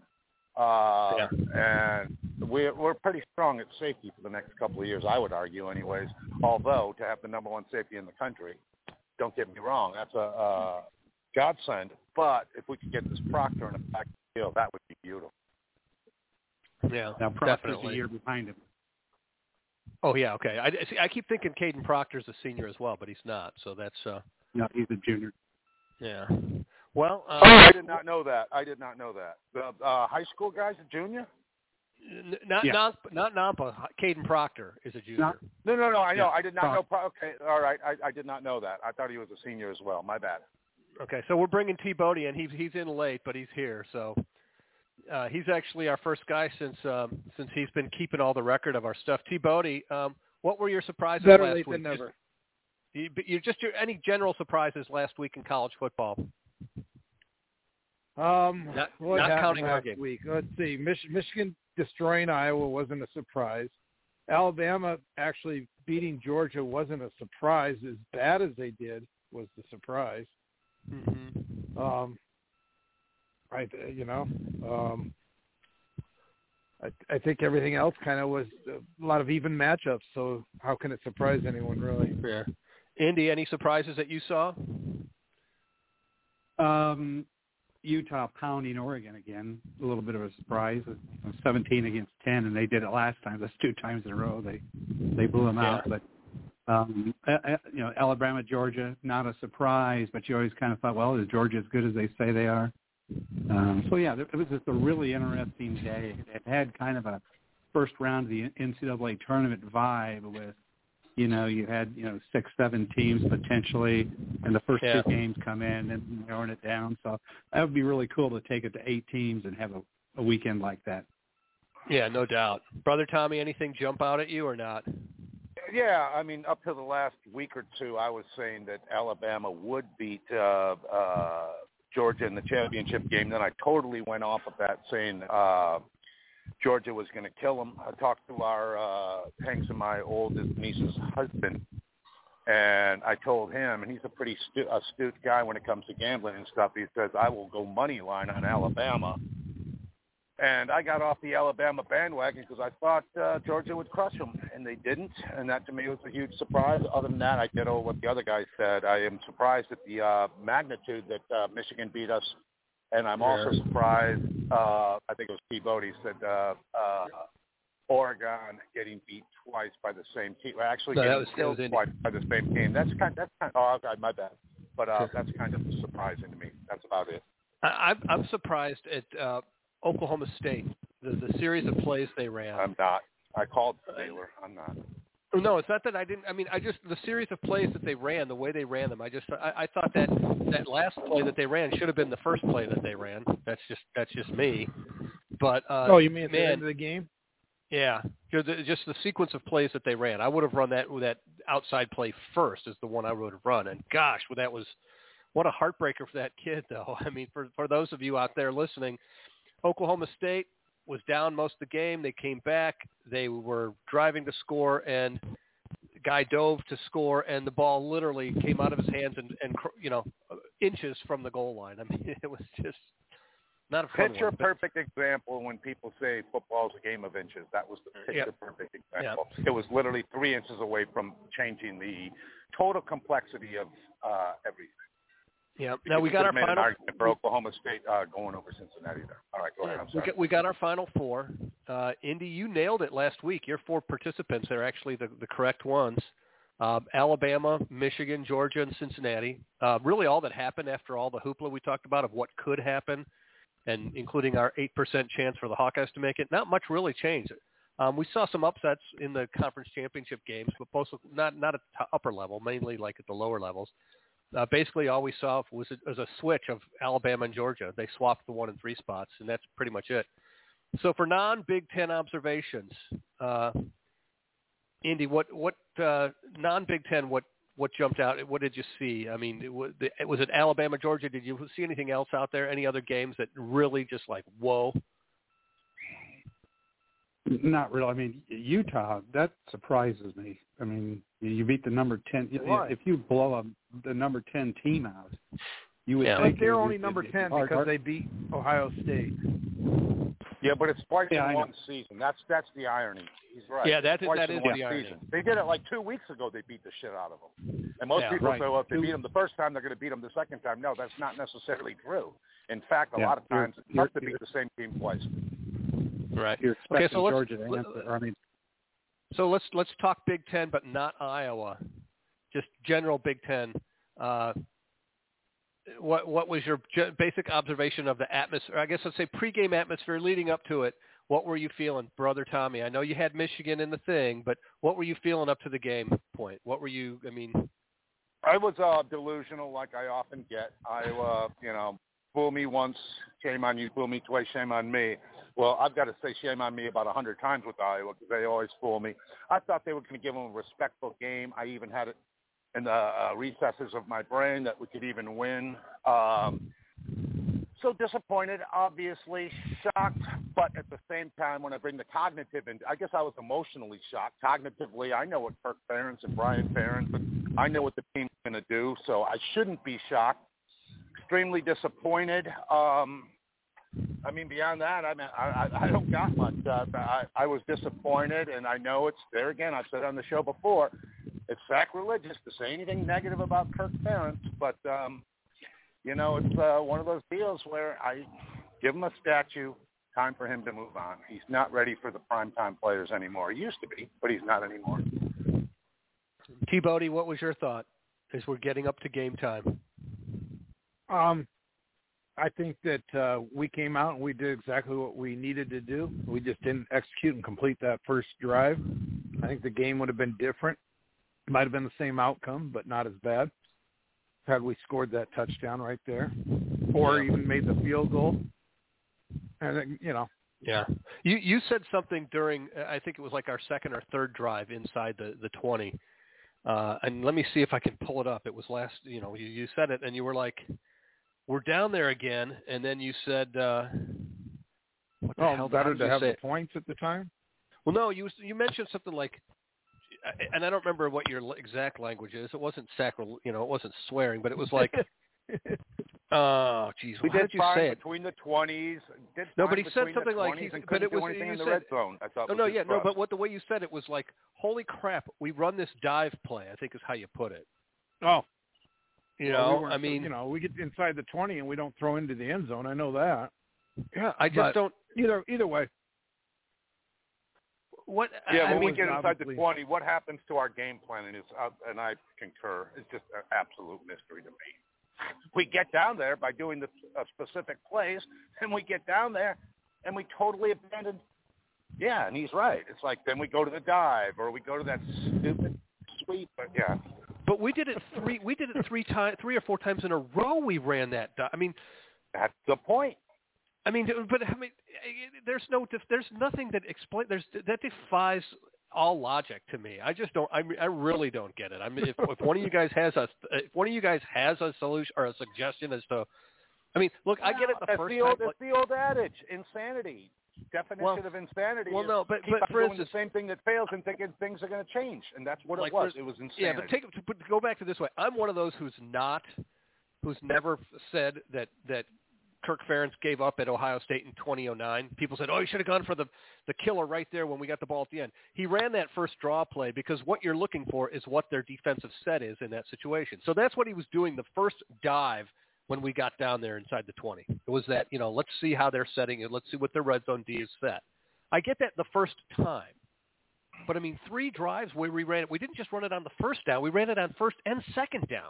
S3: And we're pretty strong at safety for the next couple of years, I would argue anyways, although to have the number one safety in the country, don't get me wrong, that's a godsend. But if we could get this Proctor in a back field, that would be beautiful.
S1: Yeah,
S2: now Proctor's a year behind him.
S1: Oh, yeah, okay. I keep thinking Caden Proctor's a senior as well, but he's not, so that's...
S2: No, he's a junior.
S1: Yeah. Well,
S3: I did not know that. The high school guy's a junior?
S1: Not Nonpa. Caden Proctor is a junior.
S3: No. I know. I did not know. Okay, all right. I did not know that. I thought he was a senior as well. My bad.
S1: Okay, so we're bringing T. Bodie in. He's in late, but he's here. So he's actually our first guy since he's been keeping all the record of our stuff. T. Bodie, what were your surprises
S4: Better
S1: last
S4: late
S1: week?
S4: Than never.
S1: Any general surprises last week in college football?
S4: Not
S1: counting our
S4: last
S1: game.
S4: week. Let's see. Michigan destroying Iowa wasn't a surprise. Alabama actually beating Georgia wasn't a surprise. As bad as they did was the surprise.
S1: Mm-hmm.
S4: I think everything else kind of was a lot of even matchups. So how can it surprise anyone really?
S1: Yeah. Indy, any surprises that you saw?
S2: Utah pounding Oregon again, a little bit of a surprise. 17 against 10, and they did it last time. That's 2 times in a row. They blew them out. But Alabama, Georgia, not a surprise. But you always kind of thought, well, is Georgia as good as they say they are? It was just a really interesting day. It had kind of a first round of the NCAA tournament vibe with. You had 6-7 teams potentially, and the first 2 games come in and narrowing it down. So that would be really cool to take it to 8 teams and have a weekend like that.
S1: Yeah, no doubt. Brother Tommy, anything jump out at you or not?
S3: Yeah, I mean, up to the last week or two, I was saying that Alabama would beat Georgia in the championship game. Then I totally went off of that, saying Georgia was going to kill them. I talked to our Hanks and my oldest niece's husband, And I told him, and he's a pretty astute guy when it comes to gambling and stuff. He says, I will go money line on Alabama. And I got off the Alabama bandwagon because I thought Georgia would crush them, and they didn't. And that to me was a huge surprise. Other than that, I ditto what the other guy said. I am surprised at the magnitude that Michigan beat us. And I'm also surprised, I think it was Steve Bodie said, Oregon getting beat twice by the same team. Actually, getting killed twice by the same team. That's kind of, oh, God, my bad. But that's kind of surprising to me. That's about it.
S1: I'm surprised at Oklahoma State, the series of plays they ran.
S3: I'm not. I called Baylor. I'm not.
S1: No, it's not that I didn't. I mean, the series of plays that they ran, the way they ran them, I thought that last play that they ran should have been the first play that they ran. That's just me. But
S4: you mean at the end of the game?
S1: Yeah, just the sequence of plays that they ran. I would have run that outside play first is the one I would have run. And gosh, what a heartbreaker for that kid, though. I mean, for those of you out there listening, Oklahoma State was down most of the game. They came back. They were driving to score, and the guy dove to score, and the ball literally came out of his hands and inches from the goal line. I mean, it was just not a fun
S3: picture perfect example when people say football is a game of inches. That was the picture perfect example. Yep. It was literally 3 inches away from changing the total complexity of everything.
S1: Yeah. Now we got our final
S3: argument for Oklahoma State going over Cincinnati there. All right, go ahead. I'm sorry.
S1: We got our final four. Indy, you nailed it last week. Your four participants, they're actually the correct ones. Alabama, Michigan, Georgia, and Cincinnati. Really all that happened after all the hoopla we talked about of what could happen, and including our 8% chance for the Hawkeyes to make it, not much really changed. We saw some upsets in the conference championship games, but most not at the upper level, mainly like at the lower levels. Basically, all we saw was a switch of Alabama and Georgia. They swapped the 1 and 3 spots, and that's pretty much it. So for non-Big Ten observations, Indy, what non-Big Ten, what jumped out? What did you see? I mean, was it Alabama, Georgia? Did you see anything else out there? Any other games that really just like, whoa?
S2: Not really. I mean, Utah, that surprises me. I mean, you beat the number 10. If you blow the number 10 team out, you would think
S4: but they're only number 10 because they beat Ohio State.
S3: Yeah, but it's twice in one season. That's the irony. He's right.
S1: Yeah, that is
S3: the
S1: irony.
S3: They did it like 2 weeks ago. They beat the shit out of them. And most people say, well, if they beat them the first time, they're going to beat them the second time. No, that's not necessarily true. In fact, a lot of times it's hard to beat the same team twice.
S1: Right.
S2: Okay, so Georgia to answer. I mean,
S1: so let's talk Big Ten, but not Iowa. Just general Big Ten. What was your basic observation of the atmosphere? I guess let's say pregame atmosphere leading up to it. What were you feeling, Brother Tommy? I know you had Michigan in the thing, but what were you feeling up to the game point? What were you? I mean,
S3: I was delusional, like I often get. Iowa, fool me once, shame on you. Fool me twice, shame on me. Well, I've got to say shame on me about 100 times with Iowa because they always fool me. I thought they were going to give them a respectful game. I even had it in the recesses of my brain that we could even win. So disappointed, obviously, shocked, but at the same time, when I bring the cognitive in, I guess I was emotionally shocked. Cognitively, I know what Kirk Ferentz and Brian Ferentz, but I know what the team's going to do, so I shouldn't be shocked. Extremely disappointed. I mean, beyond that, I don't got much. I was disappointed, and I know it's there again. I've said on the show before, it's sacrilegious to say anything negative about Kirk Ferentz, but it's one of those deals where I give him a statue. Time for him to move on. He's not ready for the primetime players anymore. He used to be, but he's not anymore.
S1: T. Bodie, what was your thought as we're getting up to game time?
S4: I think that we came out and we did exactly what we needed to do. We just didn't execute and complete that first drive. I think the game would have been different. Might have been the same outcome, but not as bad had we scored that touchdown right there or even made the field goal. And,
S1: Yeah. You said something during, I think it was like our second or third drive inside the 20. And let me see if I can pull it up. It was last, you said it and you were like, we're down there again, and then you said, "What the hell?"
S4: Better to have the points at the time.
S1: Well, no, you mentioned something like, and I don't remember what your exact language is. It wasn't it wasn't swearing, but it was like, oh, geez,
S3: We
S1: how
S3: did
S1: did you
S3: fine
S1: say it?
S3: between the 20s.
S1: No, but he said
S3: between
S1: something
S3: the
S1: like,
S3: 20s and
S1: but
S3: couldn't
S1: it was,
S3: do anything
S1: you
S3: in the
S1: said,
S3: red zone. I thought.
S1: oh, no,
S3: was
S1: yeah,
S3: his
S1: no,
S3: thrust.
S1: but the way you said it was like, holy crap, we run this dive play, I think is how you put it.
S4: Oh,
S1: You
S4: well,
S1: know, I mean,
S4: we get inside the 20 and we don't throw into the end zone. I know that.
S1: yeah, I just don't.
S4: Either way.
S1: What?
S3: Yeah,
S1: I
S3: when
S1: mean,
S3: we get inside the
S4: obviously-
S3: 20, what happens to our game planning is, and I concur, it's just an absolute mystery to me. We get down there by doing the specific plays, and we get down there, and we totally abandon. Yeah, and he's right. It's like then we go to the dive, or we go to that stupid sweep. But yeah,
S1: but we did it three or four times in a row. We ran that. I mean,
S3: that's the point.
S1: I mean, there's nothing that that defies all logic to me. I just don't. I really don't get it. I mean, if one of you guys has a solution or a suggestion as to, I mean, look, I get it the first time.
S3: It's the old adage, insanity. Definition of insanity.
S1: Well, no, but
S3: keep
S1: for
S3: doing
S1: instance,
S3: the same thing that fails and thinking things are going to change, and that's what
S1: like
S3: it was. It was insanity.
S1: Yeah, but go back to this way. I'm one of those who's never said that Kirk Ferentz gave up at Ohio State in 2009. People said, oh, he should have gone for the killer right there when we got the ball at the end. He ran that first draw play because what you're looking for is what their defensive set is in that situation. So that's what he was doing the first dive when we got down there inside the 20. It was that, let's see how they're setting it. Let's see what their red zone D is set. I get that the first time. But, I mean, 3 drives where we ran it. We didn't just run it on the first down. We ran it on first and second down.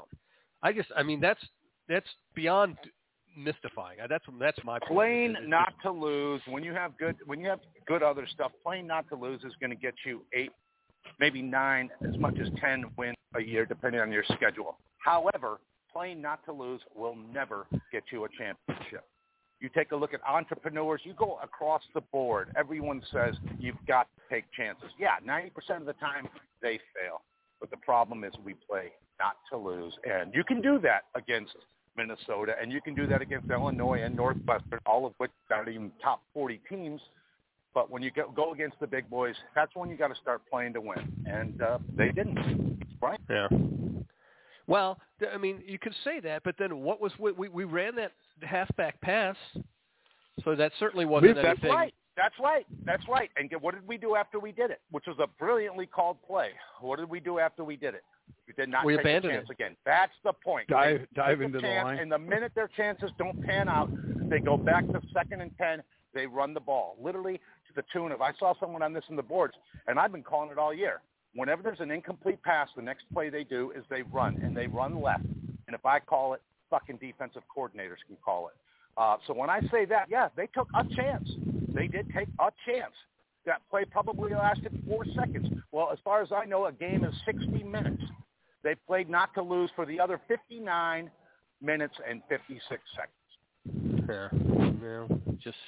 S1: That's beyond mystifying. That's my point.
S3: Playing not to lose when you have good other stuff. Playing not to lose is going to get you 8, maybe 9, as much as 10 wins a year, depending on your schedule. However, playing not to lose will never get you a championship. You take a look at entrepreneurs. You go across the board. Everyone says you've got to take chances. Yeah, 90% of the time they fail. But the problem is we play not to lose, and you can do that against Minnesota, and you can do that against Illinois and Northwestern, all of which aren't even top 40 teams. But when you go against the big boys, that's when you got to start playing to win, and they didn't, right?
S1: Yeah. Well, I mean, you could say that, but then what was we ran that halfback pass, so that certainly wasn't anything.
S3: That's right. And what did we do after we did it? Which was a brilliantly called play. What did we do after we did it? We did not take a chance again. That's the point.
S4: Dive into the line.
S3: And the minute their chances don't pan out, they go back to 2nd and 10. They run the ball, literally to the tune of. I saw someone on this in the boards, and I've been calling it all year. Whenever there's an incomplete pass, the next play they do is they run, and they run left. And if I call it, fucking defensive coordinators can call it. So when I say that, yeah, they took a chance. They did take a chance. That play probably lasted 4 seconds. Well, as far as I know, a game is 60 minutes. They played not to lose for the other 59 minutes and 56 seconds.
S1: Yeah, just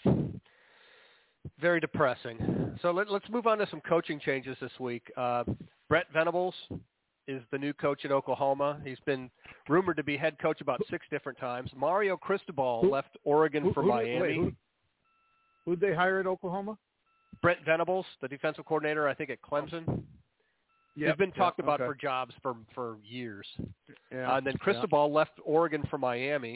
S1: very depressing. So let's move on to some coaching changes this week. Brett Venables is the new coach at Oklahoma. He's been rumored to be head coach about 6 different times. Mario Cristobal left Oregon for Miami.
S4: Who'd they hire at Oklahoma?
S1: Brett Venables, the defensive coordinator, I think, at Clemson. He's been talked about for jobs for years.
S4: Yeah,
S1: and then Cristobal left Oregon for Miami.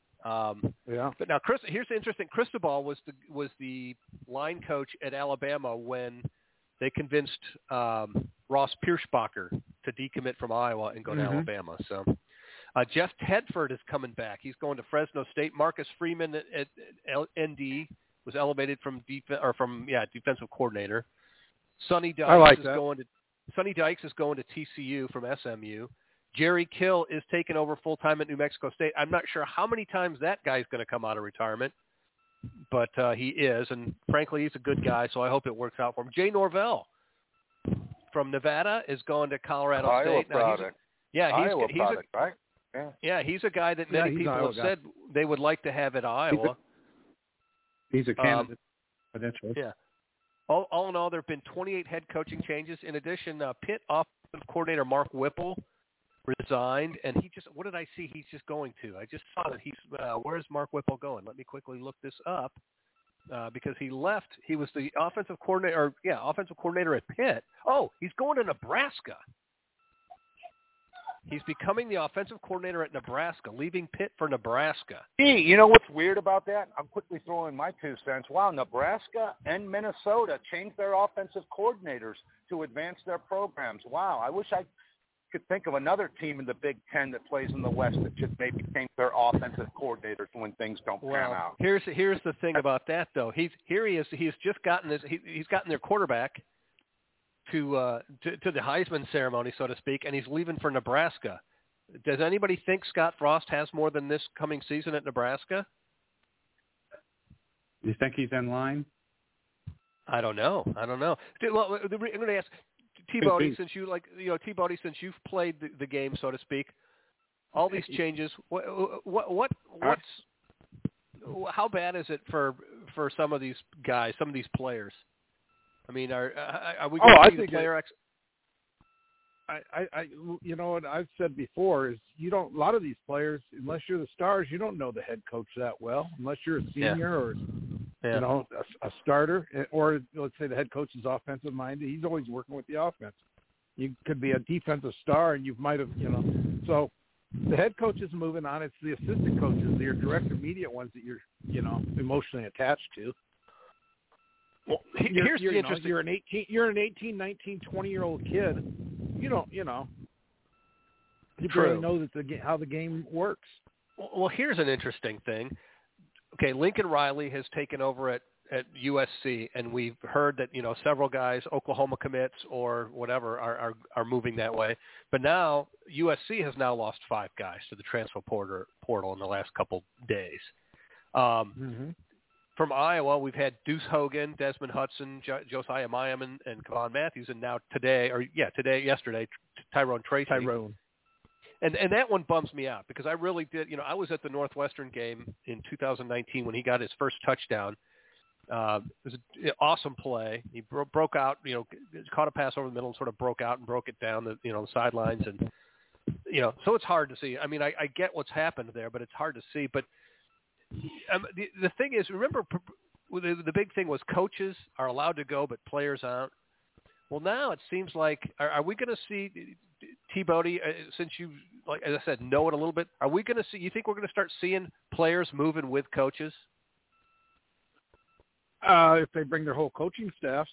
S1: But now, here's the interesting. Cristobal was the line coach at Alabama when they convinced Ross Pierschbacher to decommit from Iowa and go to Alabama. So Jeff Tedford is coming back. He's going to Fresno State. Marcus Freeman at ND was elevated from defensive coordinator. Sonny Dykes is going to TCU from SMU. Jerry Kill is taking over full-time at New Mexico State. I'm not sure how many times that guy's going to come out of retirement, but he is, and frankly, he's a good guy, so I hope it works out for him. Jay Norvell from Nevada is going to Colorado State. He's a guy that many people have said they would like to have at Iowa.
S2: He's a candidate. Potentially.
S1: Yeah. All in all, there have been 28 head coaching changes. In addition, Pitt offensive coordinator Mark Whipple resigned, and what did I see he's just going to? I just saw that he's, where's Mark Whipple going? Let me quickly look this up. because he left. He was the offensive coordinator at Pitt. Oh, he's going to Nebraska. He's becoming the offensive coordinator at Nebraska, leaving Pitt for Nebraska.
S3: Gee, you know what's weird about that? I'm quickly throwing my 2 cents. Wow, Nebraska and Minnesota changed their offensive coordinators to advance their programs. Wow, I wish I could think of another team in the Big Ten that plays in the West that should maybe change their offensive coordinators when things don't pan out.
S1: Here's the thing about that though. He's just gotten he's gotten their quarterback to the Heisman ceremony, so to speak, and he's leaving for Nebraska. Does anybody think Scott Frost has more than this coming season at Nebraska?
S2: You think he's in line?
S1: I don't know. Well, I'm going to ask T-Bodie, since since you've played the game, so to speak, all these changes. How bad is it for some of these guys, some of these players? I mean, are we going to see the player?
S4: You know what I've said before is a lot of these players, unless you're the stars, you don't know the head coach that well, unless you're a senior or a starter, or let's say the head coach is offensive minded. He's always working with the offense. You could be a defensive star, and you might have, So the head coach is moving on. It's the assistant coaches, your direct immediate ones that you're, emotionally attached to.
S1: Well, here's the interesting.
S4: You're an 18, 19, 20-year-old kid. You barely know how the game works.
S1: Well, here's an interesting thing. Okay, Lincoln Riley has taken over at USC, and we've heard that several guys, Oklahoma commits or whatever, are moving that way. But now USC has now lost 5 guys to the transfer portal in the last couple days. From Iowa, we've had Deuce Hogan, Desmond Hudson, Josiah Miami, and Kevon Matthews, and now yesterday, Tyrone Tracy. And that one bums me out because I really did. I was at the Northwestern game in 2019 when he got his first touchdown. It was an awesome play. He broke out, caught a pass over the middle and sort of broke out and broke it down the sidelines. And, so it's hard to see. I mean, I get what's happened there, but it's hard to see. But the thing is, remember, the big thing was coaches are allowed to go, but players aren't. Well, now it seems like, are we going to see T-Bodie, since you, like as I said, know it a little bit, are we going to see, you think we're going to start seeing players moving with coaches?
S4: If they bring their whole coaching staffs,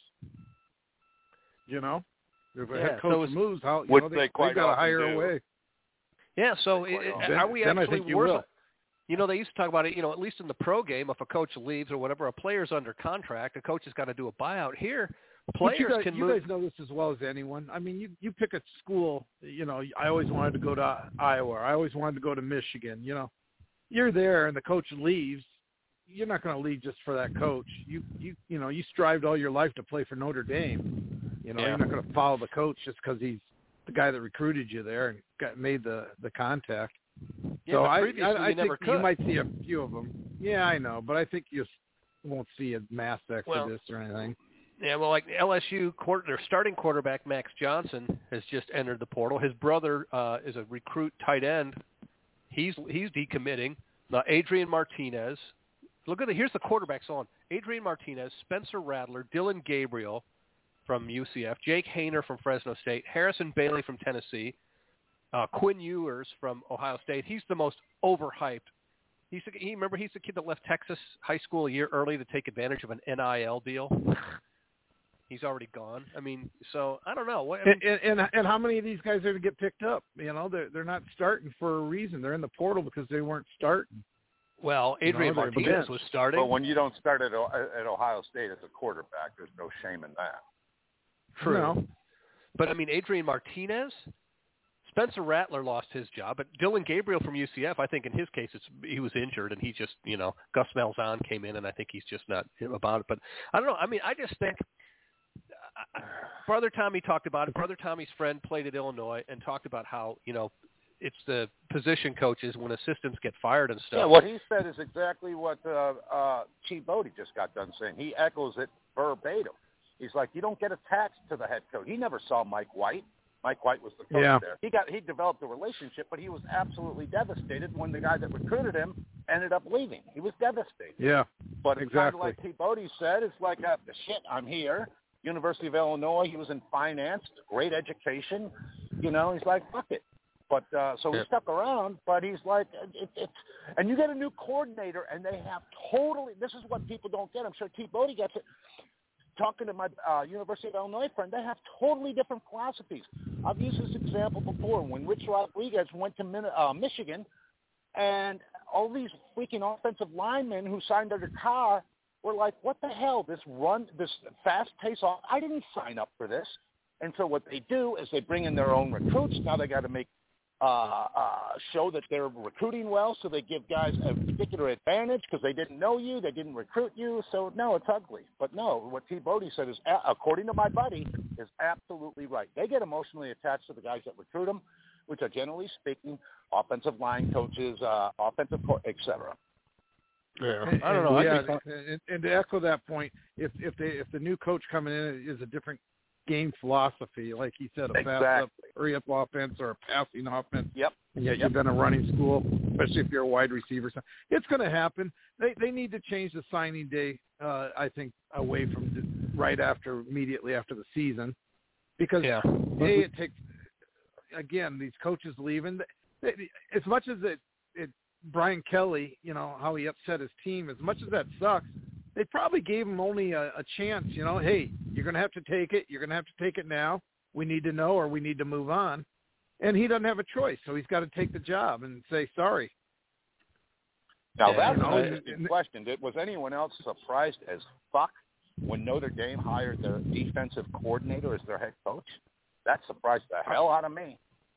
S4: if a head coach moves, they've got to hire away.
S1: Yeah, so are we actually worse? They used to talk about it, at least in the pro game, if a coach leaves or whatever, a player's under contract, a coach has got to do a buyout. Here, players can move.
S4: You guys know this as well as anyone. I mean, you pick a school, I always wanted to go to Iowa. I always wanted to go to Michigan. You're there and the coach leaves. You're not going to leave just for that coach. You strived all your life to play for Notre Dame. You're not going to follow the coach just because he's the guy that recruited you there and made the contact.
S1: Yeah,
S4: so
S1: I
S4: think you might see a few of them. Yeah, I know, but I think you won't see a mass exodus or anything.
S1: Yeah, well, like LSU, their starting quarterback Max Johnson has just entered the portal. His brother is a recruit tight end. He's decommitting. Now Adrian Martinez. Here's the quarterbacks on: Adrian Martinez, Spencer Rattler, Dylan Gabriel from UCF, Jake Haener from Fresno State, Harrison Bailey from Tennessee. Quinn Ewers from Ohio State. He's the most overhyped. He's the kid that left Texas high school a year early to take advantage of an NIL deal. He's already gone. I mean, so I don't know.
S4: And how many of these guys are going to get picked up? They're not starting for a reason. They're in the portal because they weren't starting.
S1: Well, Adrian Martinez was starting.
S3: But when you don't start at Ohio State as a quarterback, there's no shame in that.
S1: True. No. But, I mean, Adrian Martinez, Spencer Rattler lost his job, but Dylan Gabriel from UCF, I think in his case he was injured and he just, Gus Malzahn came in and I think he's just not about it. But I don't know. I mean, I just think Brother Tommy talked about it. Brother Tommy's friend played at Illinois and talked about how, it's the position coaches when assistants get fired and stuff.
S3: Yeah, what he said is exactly what T-Bodie just got done saying. He echoes it verbatim. He's like, you don't get attached to the head coach. He never saw Mike White. Mike White was the coach
S4: Yeah.
S3: there. He developed a relationship, but he was absolutely devastated when the guy that recruited him ended up leaving. He was devastated.
S4: Yeah.
S3: But it's kind of
S4: Exactly.
S3: like T. Bodie said, it's like, shit, I'm here. University of Illinois, he was in finance, great education. You know, he's like, fuck it. But so he stuck around, but he's like, and you get a new coordinator, and they have totally, this is what people don't get. I'm sure T. Bodie gets it. Talking to my University of Illinois friend, they have totally different philosophies. I've used this example before. When Rich Rodriguez went to Michigan, and all these freaking offensive linemen who signed under Carr were like, what the hell, this fast-paced off, I didn't sign up for this. And so what they do is they bring in their own recruits. Now they got to make show that they're recruiting well, so they give guys a particular advantage because they didn't know you, they didn't recruit you. So, no, it's ugly. But, no, what T. Bodie said is, according to my buddy, is absolutely right. They get emotionally attached to the guys that recruit them, which are generally speaking offensive line coaches, offensive, et cetera.
S1: Yeah, I don't know.
S4: And to echo that point, if the new coach coming in is a different game philosophy, like he said, a fast up, hurry up offense or a passing offense.
S3: Yep.
S4: And yet you've been a running school, especially if you're a wide receiver. So it's going to happen. They need to change the signing day, I think, away from immediately after the season, because it takes, again, these coaches leaving. As much as it Brian Kelly, you know, how he upset his team, as much as that sucks, they probably gave him only a chance, you know, hey, you're going to have to take it. You're going to have to take it now. We need to know, or we need to move on. And he doesn't have a choice, so he's got to take the job and say sorry.
S3: Now, that's an interesting question. Was anyone else surprised as fuck when Notre Dame hired their defensive coordinator as their head coach? That surprised the hell out of me.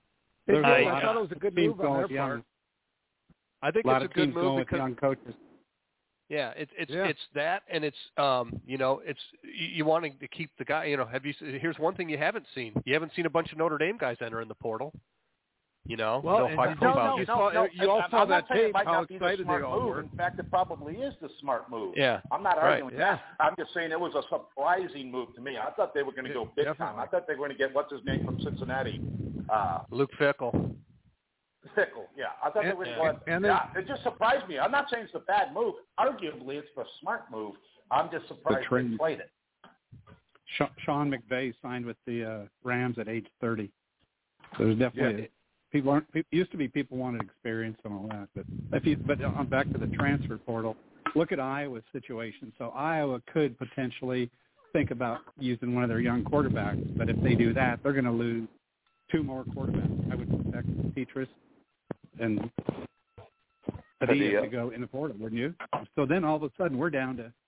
S4: I thought it was a good move on their part.
S1: I think it's a good move because
S2: young coaches.
S1: Yeah, it's that, and it's you know, it's you wanting to keep the guy. You know, here's one thing you haven't seen. You haven't seen a bunch of Notre Dame guys enter in the portal. You know,
S4: well, you all saw that tape. How excited they all were.
S3: In fact, it probably is the smart move.
S1: Yeah,
S3: I'm not arguing that. I'm just saying it was a surprising move to me. I thought they were going to go big time. I thought they were going to get what's his name from Cincinnati,
S1: Luke Fickell.
S3: Yeah. I thought they were going. It just surprised me. I'm not saying it's a bad move. Arguably, it's a smart move. I'm just surprised they played it.
S2: Sean McVay signed with the Rams at age 30. So there's definitely people used to be people wanted experience and all that. But on back to the transfer portal, look at Iowa's situation. So Iowa could potentially think about using one of their young quarterbacks, but if they do that, they're going to lose two more quarterbacks. I would expect Petrus and Padilla to go in the portal, wouldn't you? So then all of a sudden we're down to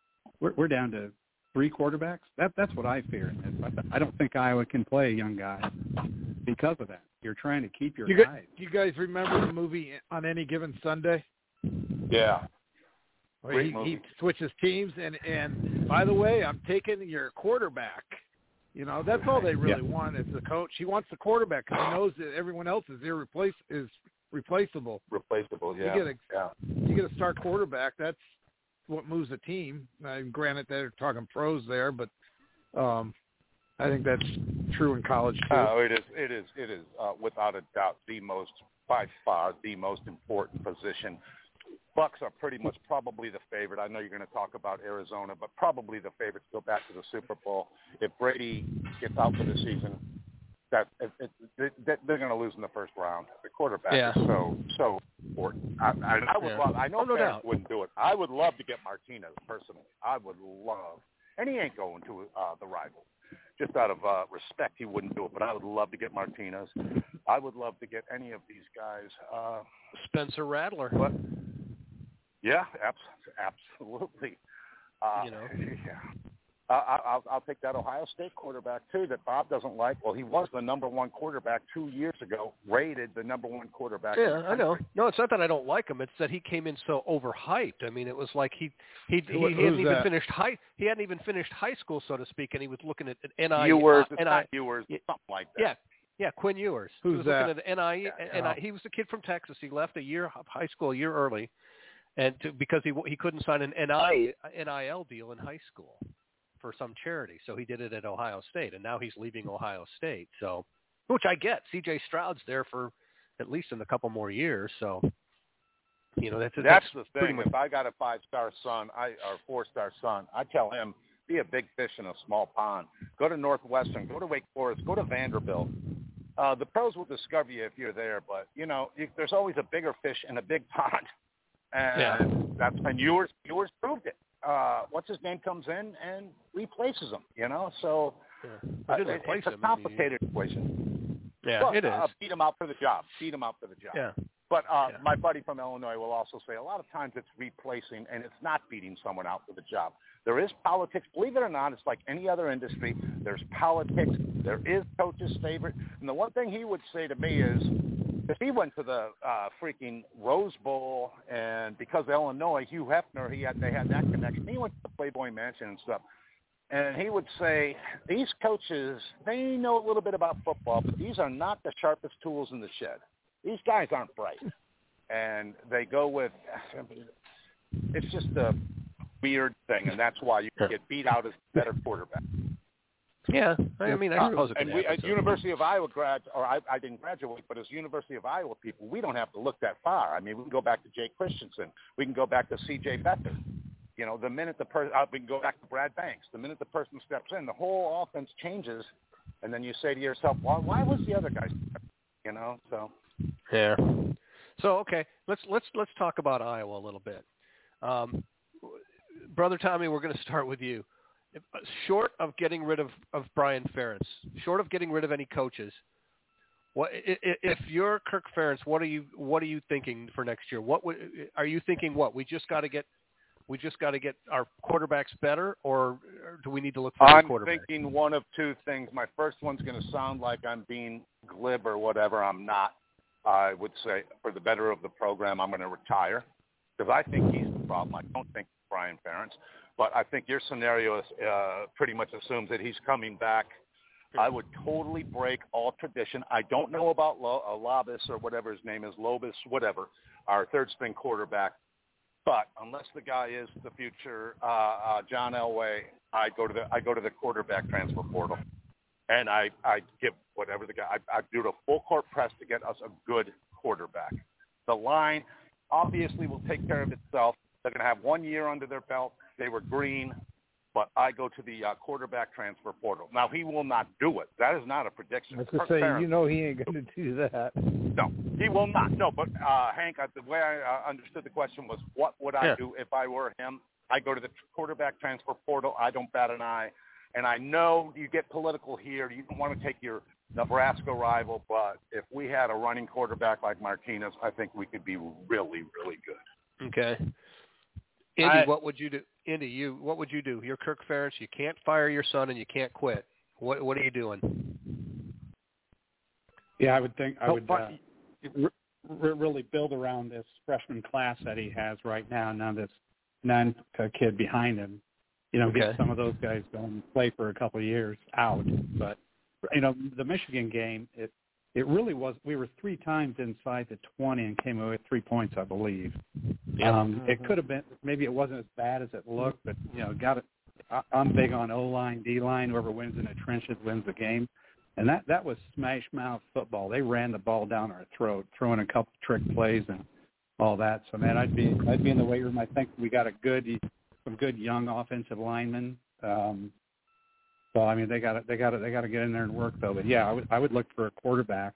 S2: three quarterbacks. That's what I fear. I don't think Iowa can play young guys because of that. You're trying to keep your guys.
S4: You guys remember the movie On Any Given Sunday?
S3: Yeah.
S4: Where he switches teams, and by the way, I'm taking your quarterback. You know, that's all they really want is the coach. He wants the quarterback because he knows that everyone else is replaceable.
S3: Replaceable, yeah.
S4: You get a star quarterback. That's what moves a team. Granted, they're talking pros there, but I think that's true in college too.
S3: It is without a doubt by far the most important position. Bucks are pretty much probably the favorite. I know you're going to talk about Arizona, but probably the favorite to go back to the Super Bowl. If Brady gets out for the season, they're going to lose in the first round. The quarterback is so important. I know fans wouldn't do it. I would love to get Martinez personally. I would love, and he ain't going to the rival. Just out of respect, he wouldn't do it. But I would love to get Martinez. I would love to get any of these guys.
S1: Spencer Rattler.
S3: What? Yeah, absolutely. I'll take that Ohio State quarterback, too, that Bob doesn't like. Well, he was the number one quarterback 2 years ago, rated the number one quarterback.
S1: Yeah, I know. No, it's not that I don't like him. It's that he came in so overhyped. I mean, it was like he hadn't even finished high school, so to speak, and he was looking at NIL.
S3: Ewers, something like that.
S1: Yeah, Quinn Ewers.
S4: Who's that?
S1: Looking at NIL, he was a kid from Texas. He left high school a year early, and because he couldn't sign an NIL deal in high school for some charity, so he did it at Ohio State, and now he's leaving Ohio State. So which I get. C.J. Stroud's there for at least in a couple more years, so that's
S3: the
S1: pretty
S3: thing.
S1: much.
S3: If I got a 5-star son, or 4-star son, I tell him, be a big fish in a small pond. Go to Northwestern, go to Wake Forest, go to Vanderbilt. The pros will discover you if you're there, but there's always a bigger fish in a big pond, and and Ewers proved it. What's his name comes in and replaces him. So it's a complicated equation.
S1: Yeah,
S3: but,
S1: it is.
S3: Beat him out for the job.
S1: Yeah.
S3: But my buddy from Illinois will also say a lot of times it's replacing and it's not beating someone out for the job. There is politics. Believe it or not, it's like any other industry. There's politics. There is coach's favorite. And the one thing he would say to me is, if he went to the freaking Rose Bowl, and because Illinois, Hugh Hefner, they had that connection. He went to the Playboy Mansion and stuff. And he would say, these coaches, they know a little bit about football, but these are not the sharpest tools in the shed. These guys aren't bright. And they go with, it's just a weird thing, and that's why you get beat out as a better quarterback.
S1: Yeah, I suppose it could happen.
S3: At University of Iowa I didn't graduate, but as University of Iowa people, we don't have to look that far. I mean, we can go back to Jay Christensen. We can go back to C.J. Beathard. The minute we can go back to Brad Banks. The minute the person steps in, the whole offense changes, and then you say to yourself, well, why was the other guy? So.
S1: Yeah. So okay, let's talk about Iowa a little bit. Brother Tommy, we're going to start with you. Short of getting rid of Brian Ferentz, short of getting rid of any coaches, if you're Kirk Ferentz, what are you thinking for next year? Are you thinking? We just got to get our quarterbacks better, or do we need to look for a quarterback?
S3: I'm thinking one of two things. My first one's going to sound like I'm being glib or whatever. I'm not. I would say for the better of the program, I'm going to retire because I think he's the problem. I don't think Brian Ferentz, but I think your scenario pretty much assumes that he's coming back. I would totally break all tradition. I don't know about Lobis or whatever his name is, Lobis, whatever, our third-string quarterback. But unless the guy is the future John Elway, I go to the quarterback transfer portal, and I give whatever the guy. I do the full court press to get us a good quarterback. The line obviously will take care of itself. They're going to have 1 year under their belt. They were green, but I go to the quarterback transfer portal. Now, he will not do it. That is not a prediction.
S4: I was going to say, he ain't going to do that.
S3: No, he will not. No, but Hank, the way I understood the question was, what would I do if I were him? I go to the quarterback transfer portal. I don't bat an eye. And I know you get political here. You don't want to take your Nebraska rival, but if we had a running quarterback like Martinez, I think we could be really, really good.
S1: Okay. Andy, what would you do? Andy, what would you do? You're Kirk Ferentz. You can't fire your son, and you can't quit. What are you doing?
S2: Yeah, I would really build around this freshman class that he has right now. Now this kid behind him, get some of those guys going and play for a couple of years out. But the Michigan game, it really was. We were 3 times inside the 20 and came away with 3 points, I believe. It could have been. Maybe it wasn't as bad as it looked, but I'm big on O-line, D-line. Whoever wins in the trenches wins the game. And that was smash mouth football. They ran the ball down our throat, throwing a couple trick plays and all that. So man, I'd be in the weight room. I think we got some good young offensive linemen. So I mean, they got to get in there and work though. But yeah, I would look for a quarterback,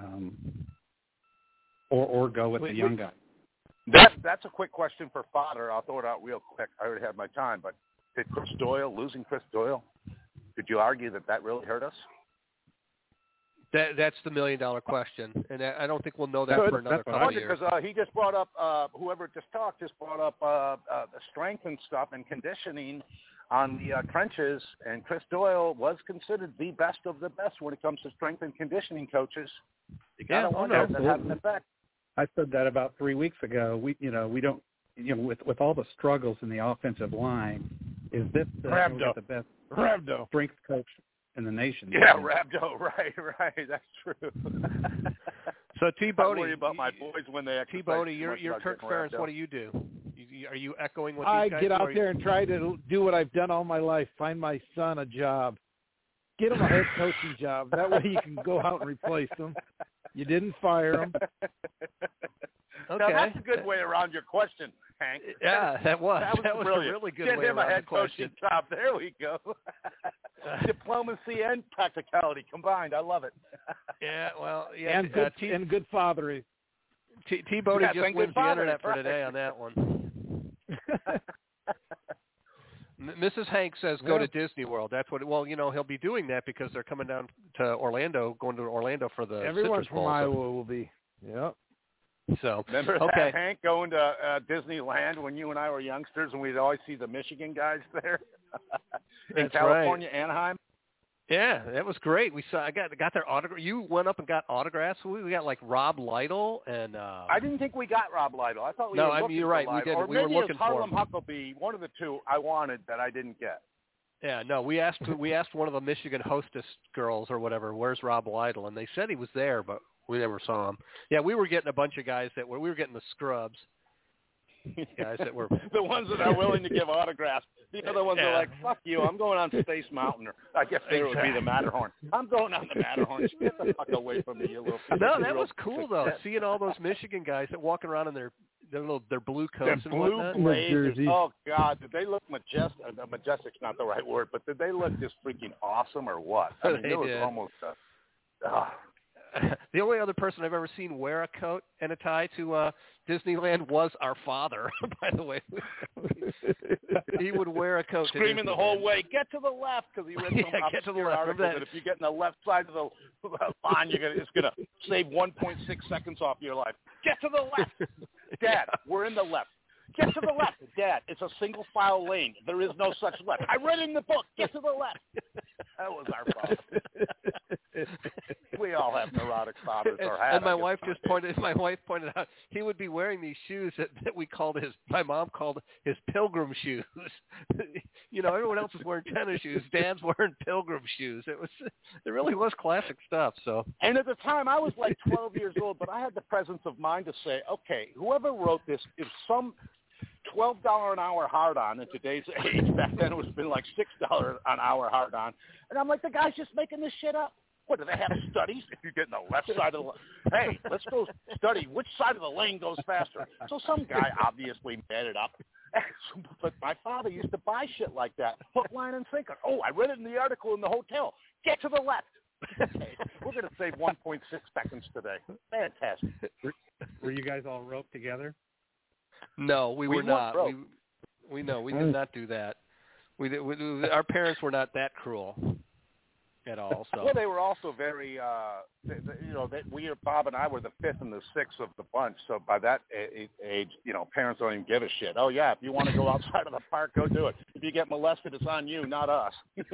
S2: or go with the young guy.
S3: That's a quick question for fodder. I'll throw it out real quick. I already have my time, but did losing Chris Doyle, could you argue that really hurt us?
S1: That's the $1 million question, and I don't think we'll know that for another couple of years.
S3: Because he just brought up, whoever just talked just brought up the strength and stuff and conditioning on the trenches, and Chris Doyle was considered the best of the best when it comes to strength and conditioning coaches. You got to wonder if that had an effect.
S2: I said that about 3 weeks ago. We don't, with all the struggles in the offensive line, is this the best strength coach in the nation?
S3: Yeah, Rabdo, right. That's true.
S1: So T-Bodie,
S3: I worry about my boys when they exercise.
S1: T-Bodie, you're Kirk Ferentz. What do you do? Are you echoing what
S4: I
S1: these guys
S4: get out there and try to do what I've done all my life: find my son a job. get him a head coaching job. That way you can go out and replace him. You didn't fire him.
S1: Okay.
S3: Now, that's a good way around your question, Hank.
S1: Yeah, that was
S3: brilliant.
S1: a really good
S3: Get
S1: way
S3: him a
S1: around
S3: head
S1: the question.
S3: coaching job. There we go. Diplomacy and practicality combined. I love it.
S1: Yeah, well, yeah.
S4: And good fathering.
S1: T-Bodie
S3: Yes,
S1: just
S3: and
S1: wins
S3: good
S1: the
S3: fathering,
S1: internet for
S3: right.
S1: today on that one. Mrs. Hank says go to Disney World. That's what. Well, he'll be doing that because they're coming down to Orlando, going to Orlando for the
S4: Everyone
S1: Citrus
S4: from
S1: Bowl.
S4: Iowa will be. Yep.
S1: So
S3: Remember
S1: okay.
S3: that, Hank, going to Disneyland when you and I were youngsters and we'd always see the Michigan guys there in
S1: That's
S3: California,
S1: right.
S3: Anaheim?
S1: Yeah, that was great. I got their autograph. You went up and got autographs. We got like Rob Lytle and.
S3: I didn't think we got Rob Lytle. I thought we
S1: No,
S3: were looking
S1: you're
S3: for
S1: right.
S3: Lytle.
S1: We didn't.
S3: Or
S1: We were
S3: maybe
S1: looking
S3: it was
S1: for
S3: Harlem
S1: him.
S3: Huckabee, one of the two I wanted that I didn't get.
S1: Yeah, no, we asked one of the Michigan hostess girls or whatever, where's Rob Lytle, and they said he was there, but we never saw him. Yeah, we were getting a bunch of guys we were getting the scrubs, guys that were
S3: the ones that are willing to give autographs. The other ones are like, fuck you, I'm going on Space Mountain, or I guess there would be the Matterhorn. I'm going on the Matterhorn. Get the fuck away from me, you little.
S1: No, that was cool though, seeing all those Michigan guys that walking around in their blue coats and
S3: blue
S1: whatnot.
S3: blazers. Oh God, did they look majestic? Majestic's not the right word, but did they look just freaking awesome or what? I mean,
S1: They
S3: it was
S1: did.
S3: almost.
S1: The only other person I've ever seen wear a coat and a tie to Disneyland was our father, by the way. He would wear a coat.
S3: Screaming the whole way, get to the left, because he read some
S1: get to the
S3: obscure
S1: left.
S3: article that if you get in the left side of the line, it's going to save 1.6 seconds off your life. Get to the left. Dad, we're in the left. Get to the left. Dad, it's a single file lane. There is no such left. I read in the book. Get to the left. That was our father. We all have neurotic fathers or had.
S1: And my wife pointed out he would be wearing these shoes that my mom called his pilgrim shoes. Everyone else is wearing tennis shoes. Dad's wearing pilgrim shoes. It really was classic stuff. So.
S3: And at the time I was like 12 years old, but I had the presence of mind to say, okay, whoever wrote this is some $12 an hour hard-on in today's age. Back then it would have been like $6 an hour hard-on. And I'm like, the guy's just making this shit up. What, do they have studies? If you get in the left side of the hey, let's go study which side of the lane goes faster. So some guy obviously made it up. But my father used to buy shit like that, hook, line, and sinker. Oh, I read it in the article in the hotel. Get to the left. Okay, we're going to save 1.6 seconds today. Fantastic.
S2: Were you guys all roped together?
S1: No, we were not. We did not do that. Our parents were not that cruel at all. So.
S3: Well, they were also very, Bob and I were the fifth and the sixth of the bunch. So by that age, parents don't even give a shit. Oh yeah, if you want to go outside of the park, go do it. If you get molested, it's on you, not us.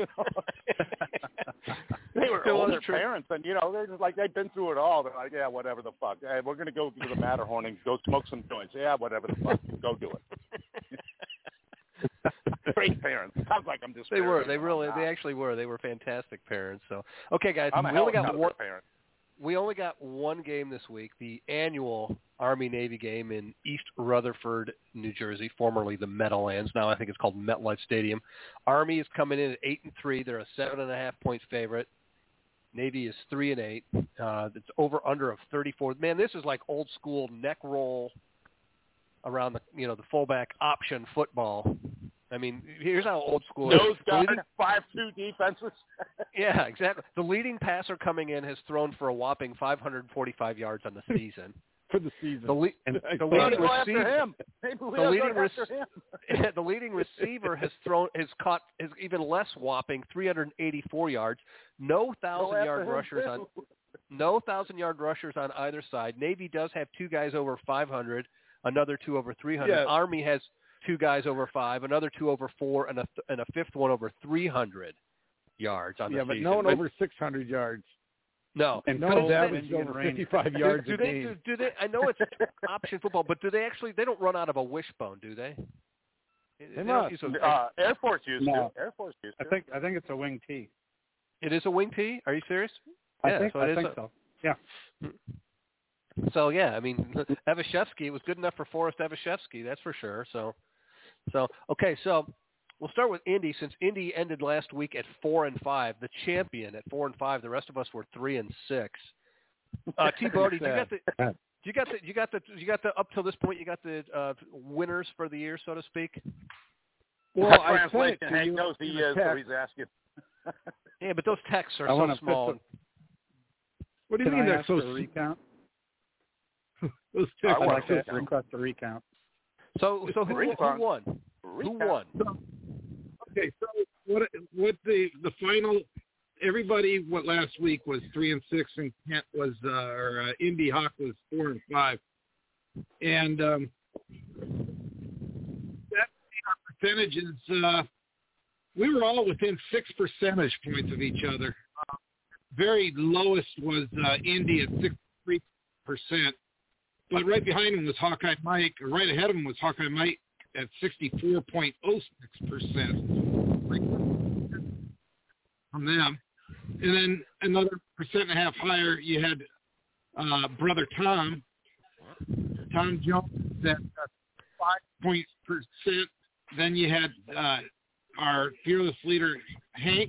S3: They were older parents, and they're just like they've been through it all. They're like, yeah, whatever the fuck. Hey, we're gonna go to the Matterhorn and go smoke some joints. Yeah, whatever the fuck. Go do it. Great parents. Sounds like I'm just.
S1: They were. They actually were. They were fantastic parents. So, okay, guys,
S3: I'm a helicopter parent.
S1: We only got one game this week, the annual Army-Navy game in East Rutherford, New Jersey, formerly the Meadowlands. Now I think it's called MetLife Stadium. Army is coming in at 8-3. They're a 7.5-point favorite. Navy is 3-8. It's over under of 34. Man, this is like old school neck roll around the fullback option football. I mean, here's how old school it is.
S3: Nose guard, 5-2 defenses.
S1: Yeah, exactly. The leading passer coming in has thrown for a whopping 545 yards on the season.
S4: For the season.
S1: The leading receiver has caught even less whopping 384 yards. No 1,000-yard rushers on either side. Navy does have two guys over 500, another two over 300.
S4: Yeah.
S1: Army has two guys over 5, another two over 4, and a fifth one over 300 yards on the season.
S4: Yeah, but no one over 600 yards.
S1: No.
S2: And
S4: no one's averaged over 55 yards a game.
S1: Do they? I know it's option football, but do they actually? They don't run out of a wishbone, do they?
S4: They must.
S3: Air Force used to. Air Force used to.
S2: I think it's a wing tee.
S1: It is a wing tee? Are you serious?
S2: I think so. Yeah.
S1: So yeah, I mean, Evashevsky was good enough for Forrest Evashevsky, that's for sure. So okay, so we'll start with Indy, since Indy ended last week at 4-5, the champion at 4-5. The rest of us were 3-6. T-Bodie, you got the up till this point. You got the winners for the year, so to speak.
S4: Well, I
S3: translation.
S4: sent it to
S3: Hank
S4: you
S3: knows he
S4: in the
S3: is, so
S4: text.
S3: he's asking.
S1: Yeah, but those texts are
S2: I
S1: so
S2: wanna
S1: small.
S4: What do you
S2: Can
S4: mean
S2: I
S4: they're
S2: ask
S4: so
S2: for a recount?
S4: those
S3: I
S4: texts?
S2: I'd
S3: want
S2: like
S3: a
S2: to
S3: recount.
S2: request a recount.
S1: So who won? Who won?
S4: Okay, so what the final? Everybody, last week was 3-6, and Kent was Indy Hawk was 4-5, and that percentages. We were all within 6 percentage points of each other. Very lowest was Indy at 63%, but right behind him was Hawkeye Mike, or right ahead of him was Hawkeye Mike at 64.06% from them. And then another 1.5% higher, you had brother Tom Jones at 5%. Then you had our fearless leader, Hank.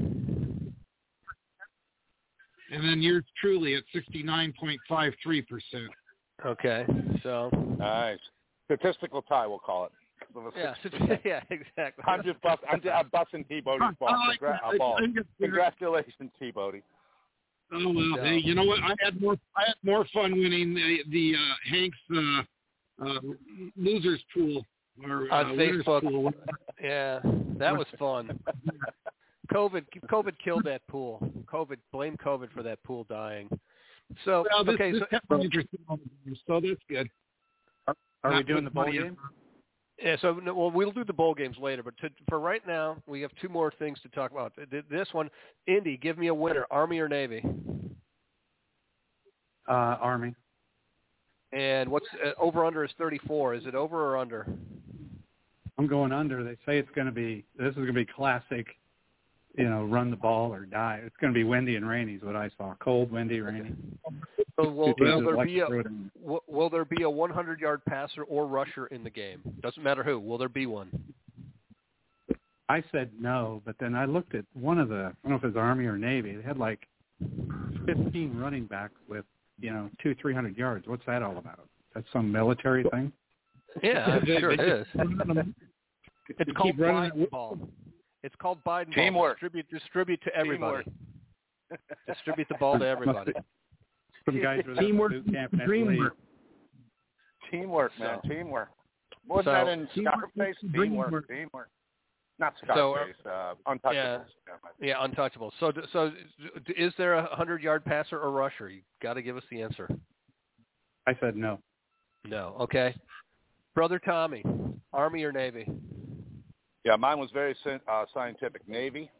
S4: And then yours truly at 69.53%.
S1: Okay, so
S3: Nice. Statistical tie, we'll call it.
S1: yeah, exactly.
S3: I'm busting T-Bodie's ball. Congratulations, T-Bodie.
S4: Oh well, hey, you know what? I had more fun winning the Hank's losers pool or
S1: on Facebook.
S4: Pool.
S1: Yeah, that was fun. COVID killed that pool. Blame COVID for that pool dying. So
S4: this
S1: okay,
S4: kept me interested, so that's good.
S2: Are we doing the bowl game?
S1: Yeah, so we'll do the bowl games later, but for right now, we have two more things to talk about. This one, Indy, give me a winner, Army or Navy?
S2: Army.
S1: And what's over/under is 34. Is it over or under?
S2: I'm going under. They say this is going to be classic, run the ball or die. It's going to be windy and rainy is what I saw. Cold, windy, rainy.
S1: So will there be a 100-yard passer or rusher in the game? Doesn't matter who. Will there be one?
S2: I said no, but then I looked at one of the, I don't know if it was Army or Navy. They had like 15 running backs with, 200-300 yards. What's that all about? That's some military thing?
S1: Yeah, I'm sure it is. It's called
S2: running
S1: Biden ball. It's called Biden
S3: Teamwork.
S1: ball. Distribute to everybody. Distribute the ball to everybody.
S2: Some guys with
S4: Teamwork,
S2: boot camp and
S4: dreamwork.
S3: Teamwork, man. Teamwork. Wasn't that in Scarface? Teamwork. Not Scarface. Untouchables.
S1: Yeah, Untouchables. So is there a 100-yard passer or rusher? You got to give us the answer.
S2: I said no.
S1: No. Okay. Brother Tommy, Army or Navy?
S3: Yeah, mine was very scientific. Navy.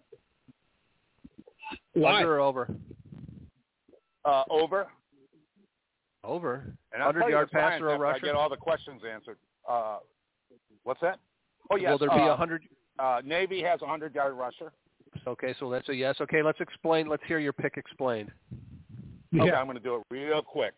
S4: Why?
S1: Under or over?
S3: Over.
S1: Over.
S3: And I'll tell you
S1: 100-yard
S3: the science
S1: passer or
S3: after
S1: rusher?
S3: I get all the questions answered. What's that? Oh, yes.
S1: Will there be 100?
S3: Navy has a 100-yard rusher.
S1: Okay, so that's a yes. Okay, let's explain. Let's hear your pick explained.
S3: Okay,
S4: Yeah.
S3: I'm going to do it real quick.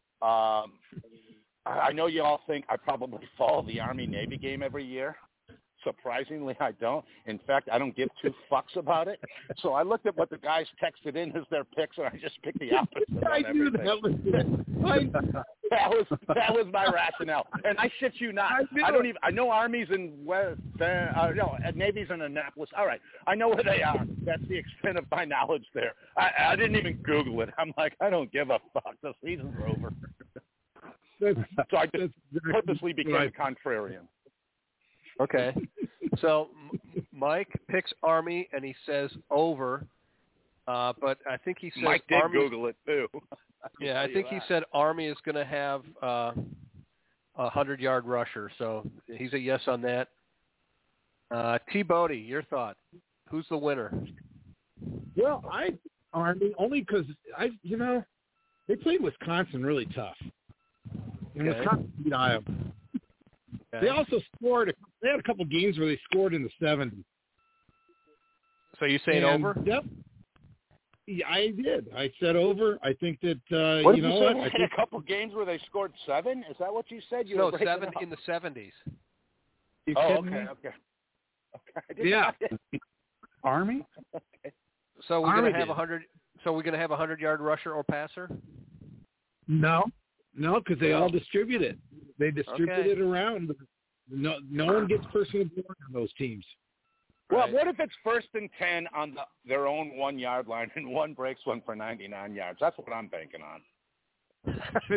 S3: I know you all think I probably follow the Army-Navy game every year. Surprisingly, I don't. In fact, I don't give two fucks about it. So I looked at what the guys texted in as their picks, and I just picked the opposite.
S4: I knew that was it.
S3: That was my rationale. And I shit you not. I know Army's in Navy's in Annapolis. All right. I know where they are. That's the extent of my knowledge there. I didn't even Google it. I'm like, I don't give a fuck. The season's over. So I just purposely became a contrarian.
S1: Okay. So Mike picks Army, and he says over. But I think he said
S3: Mike did
S1: Army,
S3: Google it, too.
S1: Yeah, I think he said Army is going to have a 100-yard rusher. So he's a yes on that. T-Bodie, your thought. Who's the winner?
S4: Well, Army only because they played Wisconsin really tough, and Wisconsin beat Iowa.
S1: Okay.
S4: They also scored. They had a couple games where they scored in the 70s.
S1: So you saying over?
S4: Yep. Yeah, I did. I said over. I think that
S3: what did you say? They had a couple games where they scored 7. Is that what you said?
S1: No, 7 in the 70s.
S2: You
S3: oh,
S2: kidding
S3: okay,
S2: me?
S3: okay. Okay.
S4: Yeah.
S2: Army?
S3: Okay.
S1: So we're
S4: Army
S1: going to have
S4: did.
S1: 100. So we're going to have a 100-yard rusher or passer.
S4: No, because they
S3: No.
S4: all distribute it. They distribute
S1: Okay.
S4: it around. No one gets personal blood on those teams.
S3: Well,
S1: Right.
S3: what if it's 1st and 10 on their own 1-yard line and one breaks one for 99 yards? That's what I'm banking on.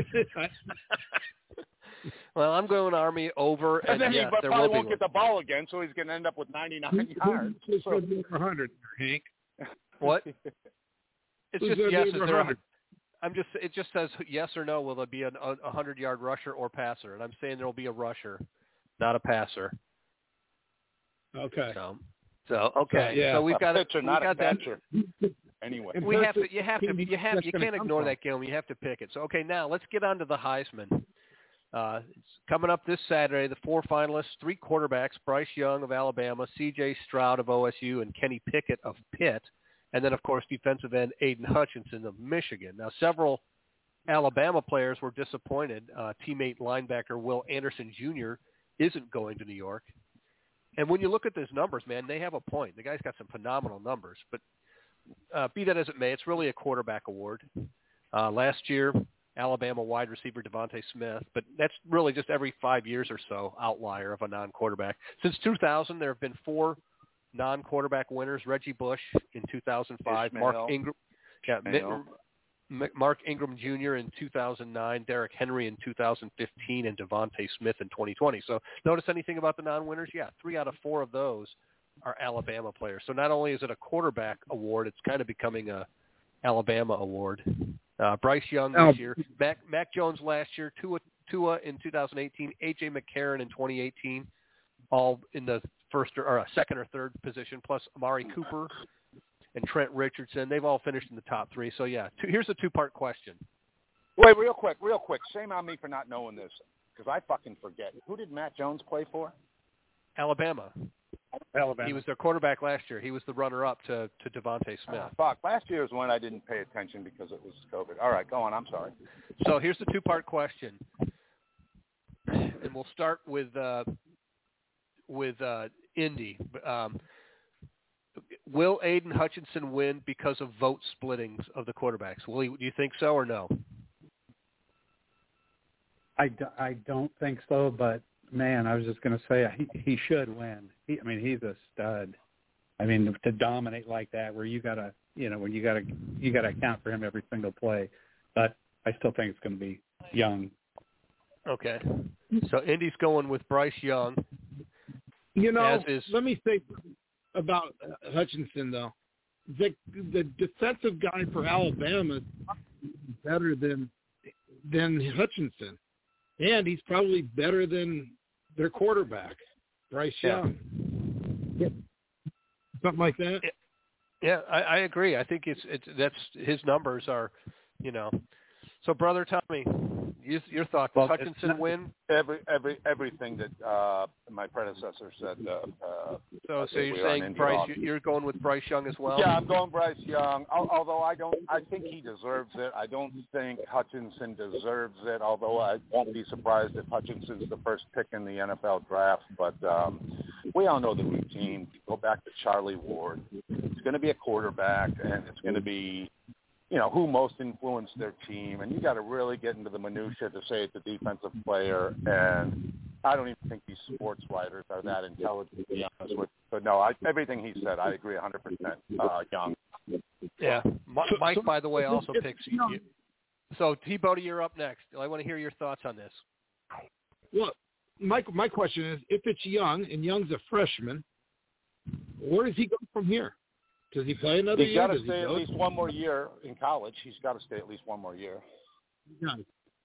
S1: Well, I'm going Army over,
S3: And
S1: and
S3: then
S1: yes,
S3: he
S1: there
S3: probably
S1: will
S3: won't
S1: be
S3: get the ball again, so he's going to end up with 99 yards.
S4: Who's
S3: So,
S4: going to be over 100, Hank?
S1: What? It's
S4: Who's
S1: just
S4: gonna be
S1: yes.
S4: over
S1: Is there?
S4: 100?
S1: It just says yes or no. Will there be a 100-yard rusher or passer? And I'm saying there will be a rusher, not a passer.
S4: Okay.
S1: So okay.
S4: yeah.
S1: So we've got
S3: pitcher,
S1: we
S3: not a
S1: got that.
S3: catcher. Anyway.
S4: And
S1: We have to.
S4: versus
S1: You have to.
S4: team
S1: You have.
S4: that's
S1: You
S4: gonna
S1: can't
S4: come
S1: ignore
S4: from.
S1: that game. You have to pick it. So okay, now let's get on to the Heisman. It's coming up this Saturday. The 4 finalists: 3 quarterbacks: Bryce Young of Alabama, C.J. Stroud of OSU, and Kenny Pickett of Pitt. And then, of course, defensive end Aiden Hutchinson of Michigan. Now, several Alabama players were disappointed. Teammate linebacker Will Anderson Jr. isn't going to New York. And when you look at those numbers, man, they have a point. The guy's got some phenomenal numbers. But be that as it may, it's really a quarterback award. Last year, Alabama wide receiver Devontae Smith, but that's really just every 5 years or so outlier of a non-quarterback. Since 2000, there have been 4 non-quarterback winners: Reggie Bush in 2005, Mark Ingram Jr. in 2009, Derrick Henry in 2015, and Devontae Smith in 2020. So notice anything about the non-winners? Yeah, 3 out of 4 of those are Alabama players. So not only is it a quarterback award, it's kind of becoming a Alabama award. Bryce Young this year, Mac Jones last year, Tua in 2018, A.J. McCarron in 2018, all in the second or third position, plus Amari Cooper and Trent Richardson. They've all finished in the top 3. So, yeah, here's a 2-part question.
S3: Wait, real quick. Shame on me for not knowing this, because I fucking forget. Who did Matt Jones play for?
S1: Alabama.
S2: Alabama.
S1: He was their quarterback last year. He was the runner-up to Devontae Smith.
S3: Fuck. Last year was when I didn't pay attention because it was COVID. All right, go on. I'm sorry.
S1: So here's the 2-part question, and we'll start with Indy. Will Aiden Hutchinson win because of vote splittings of the quarterbacks? Do you think so or no?
S2: I don't think so, but man, I was just going to say he should win. He's a stud. I mean, to dominate like that, where you gotta account for him every single play. But I still think it's going to be Young.
S1: Okay. So Indy's going with Bryce Young.
S4: Let me say about Hutchinson though. The defensive guy for Alabama is better than Hutchinson. And he's probably better than their quarterback, Bryce Young. Yeah. Something like that.
S1: Yeah, I agree. I think that's his numbers are, So, brother, tell me your thoughts. Does Hutchinson win?
S3: Everything that my predecessor said.
S1: So you're saying Bryce? You're going with Bryce Young as well?
S3: Yeah, I'm going Bryce Young. Although I think he deserves it. I don't think Hutchinson deserves it. Although I won't be surprised if Hutchinson's the first pick in the NFL draft. But we all know the routine. Go back to Charlie Ward. It's going to be a quarterback, and it's going to be, who most influenced their team. And you got to really get into the minutia to say it's a defensive player. And I don't even think these sports writers are that intelligent, to be honest with you. But no, everything he said, I agree 100%. Young.
S1: Yeah. Mike, by the way, also picks you. So, T-Bodie, you're up next. I want to hear your thoughts on this.
S4: Well, my question is, if it's Young, and Young's a freshman, where does he go from here? Does he play another year?
S3: He's got to stay at least one more year in college. He's got to stay at least one more year.
S4: Yeah.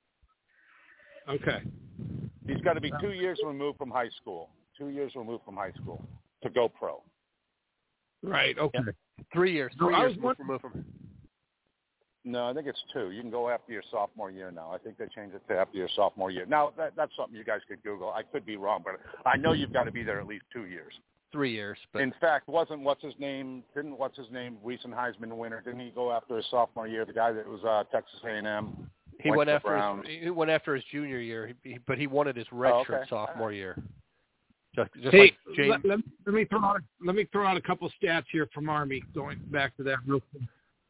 S4: Okay.
S3: He's got to be 2 years removed from high school. 2 years removed from high school to go pro.
S4: Right. Okay.
S1: Yeah. 3 years. 3 years removed from.
S3: No, I think it's 2. You can go after your sophomore year now. I think they changed it to after your sophomore year. Now, that's something you guys could Google. I could be wrong, but I know you've got to be there at least 2 years.
S1: 3 years. But
S3: in fact, didn't what's his name, recent Heisman winner, didn't he go after his sophomore year? The guy that was Texas A&M.
S1: He went after his junior year, but he wanted his redshirt sophomore year. Just
S4: Hey,
S1: like James.
S4: let me throw out a couple stats here from Army. Going back to that real quick.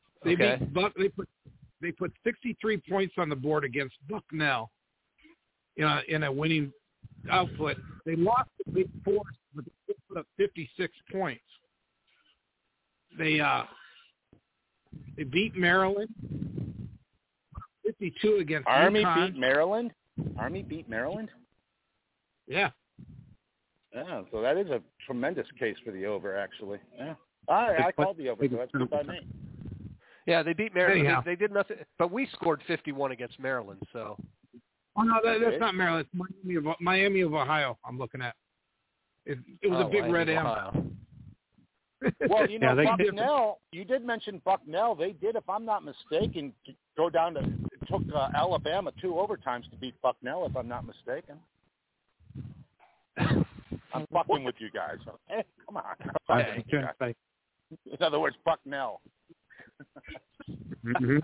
S4: They put 63 points on the board against Bucknell in a winning output. They lost to Big Forest, but they put up 56 points. They beat Maryland 52 against
S3: Army
S4: UConn.
S3: beat Maryland. Army beat Maryland.
S4: Yeah.
S3: Yeah, so that is a tremendous case for the over, actually. Yeah. I called the over, so that's good by me.
S1: Yeah, they beat Maryland.
S4: Anyhow.
S1: They did nothing, but we scored 51 against Maryland. So.
S4: Oh no, that's not Maryland. It's Miami of Ohio. I'm looking at. It was a big red M.
S3: Well, Bucknell. You did mention Bucknell. They did, if I'm not mistaken, go down to took Alabama 2 overtimes to beat Bucknell, if I'm not mistaken. I'm fucking with you guys. Okay? Come on. In other words, Bucknell.
S4: Mm-hmm.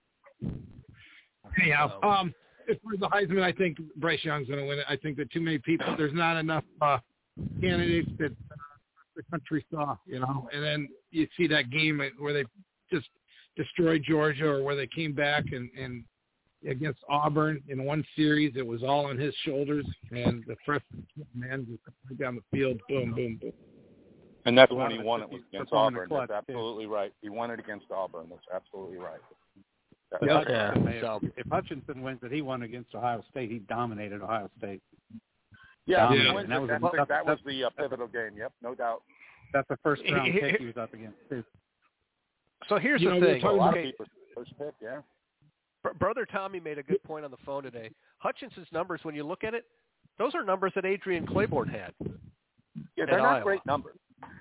S4: Anyhow, as far as the Heisman, I think Bryce Young's going to win it. I think that too many people. There's not enough candidates that the country saw, And then you see that game where they just destroyed Georgia, or where they came back and against Auburn in one series. It was all on his shoulders, and the freshman man just went down the field, boom, boom, boom.
S3: And that's when he won it, was against Auburn. That's absolutely right. He won it against Auburn. That's absolutely right.
S2: If Hutchinson wins it, he won against Ohio State. He dominated Ohio State.
S3: Yeah.
S2: That
S3: was the pivotal game. Yep, no doubt.
S2: That's the first round pick he was up against, too.
S1: So here's the thing.
S3: A lot of people first pick, yeah.
S1: Brother Tommy made a good point on the phone today. Hutchinson's numbers, when you look at it, those are numbers that Adrian Claiborne had.
S3: Yeah, they're not great numbers.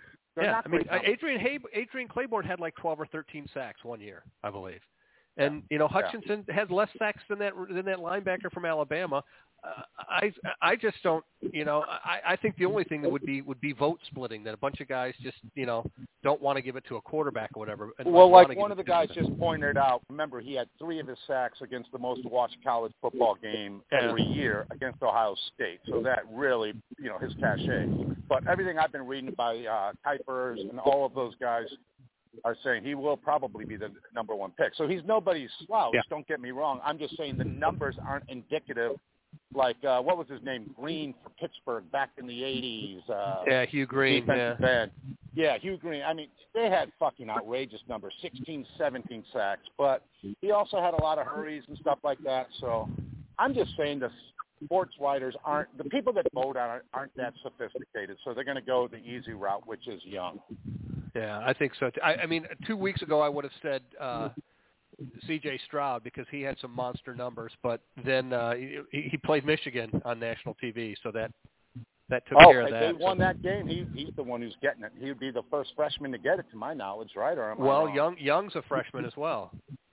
S1: Adrian Claiborne had like 12 or 13 sacks one year, I believe. And Hutchinson has less sacks than that linebacker from Alabama. I just don't. I think the only thing that would be vote splitting, that a bunch of guys just don't want to give it to a quarterback or whatever.
S3: Well, like one of the guys just pointed out, remember he had 3 of his sacks against the most watched college football game every year against Ohio State. So that really, his cachet. But everything I've been reading by Kuipers and all of those guys are saying he will probably be the number 1 pick. So he's nobody's slouch. Yeah. Don't get me wrong. I'm just saying the numbers aren't indicative. Like, what was his name? Green for Pittsburgh back in the 80s.
S1: Hugh Green.
S3: Yeah, Hugh Green. I mean, they had fucking outrageous numbers, 16, 17 sacks. But he also had a lot of hurries and stuff like that. So I'm just saying the sports writers the people that vote on it aren't that sophisticated. So they're going to go the easy route, which is Young.
S1: Yeah, I think so. I mean, 2 weeks ago I would have said C.J. Stroud because he had some monster numbers, but then he played Michigan on national TV, so that took care of that.
S3: They won that game. He's the one who's getting it. He would be the first freshman to get it, to my knowledge, right? Or am I wrong?
S1: Young's a freshman as well.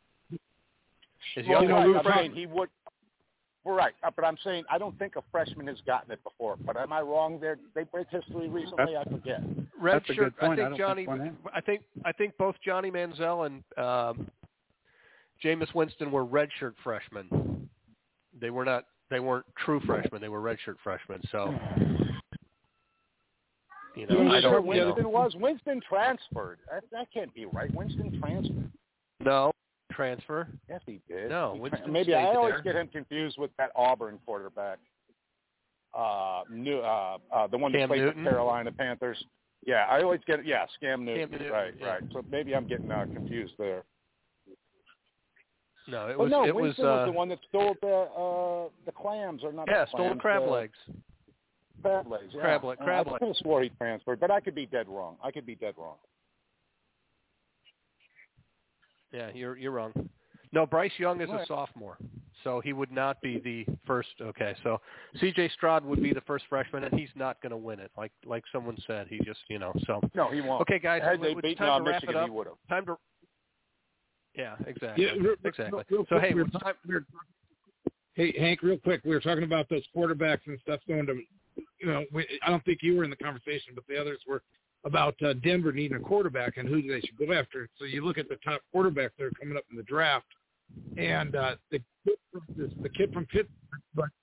S3: He would. Right, but I'm saying I don't think a freshman has gotten it before. But am I wrong? They break history recently. I forget.
S2: That's a good point.
S1: I think both Johnny Manziel and Jameis Winston were redshirt freshmen. They weren't true freshmen. They were redshirt freshmen. So I don't.
S3: Winston transferred. That can't be right. Winston transferred.
S1: No. Transfer?
S3: Yes, he did.
S1: No,
S3: maybe I always get him confused with that Auburn quarterback. The one that played for Carolina Panthers. Yeah, I always get Cam Newton. Right. So maybe I'm getting confused there.
S1: No, it
S3: Winston
S1: was
S3: the one that stole the clams, or not?
S1: Yeah, stole the crab legs.
S3: Crab legs. Yeah.
S1: Crab legs.
S3: I could have swore he transferred, but I could be dead wrong.
S1: Yeah, you're wrong. No, Bryce Young is a sophomore, so he would not be the first. Okay, so C.J. Stroud would be the first freshman, and he's not going to win it. Like someone said, he just So
S3: no, he won't.
S1: Okay, guys,
S3: had they beaten
S1: time to wrap
S3: Michigan,
S1: it up.
S3: he would have.
S1: Time to. Yeah, exactly.
S4: Yeah,
S1: exactly.
S4: Real
S1: so
S4: quick,
S1: hey,
S4: hey Hank, real quick, we were talking about those quarterbacks and stuff going to. I don't think you were in the conversation, but the others were. About Denver needing a quarterback and who they should go after. So you look at the top quarterbacks that are coming up in the draft, and the kid from Pittsburgh, but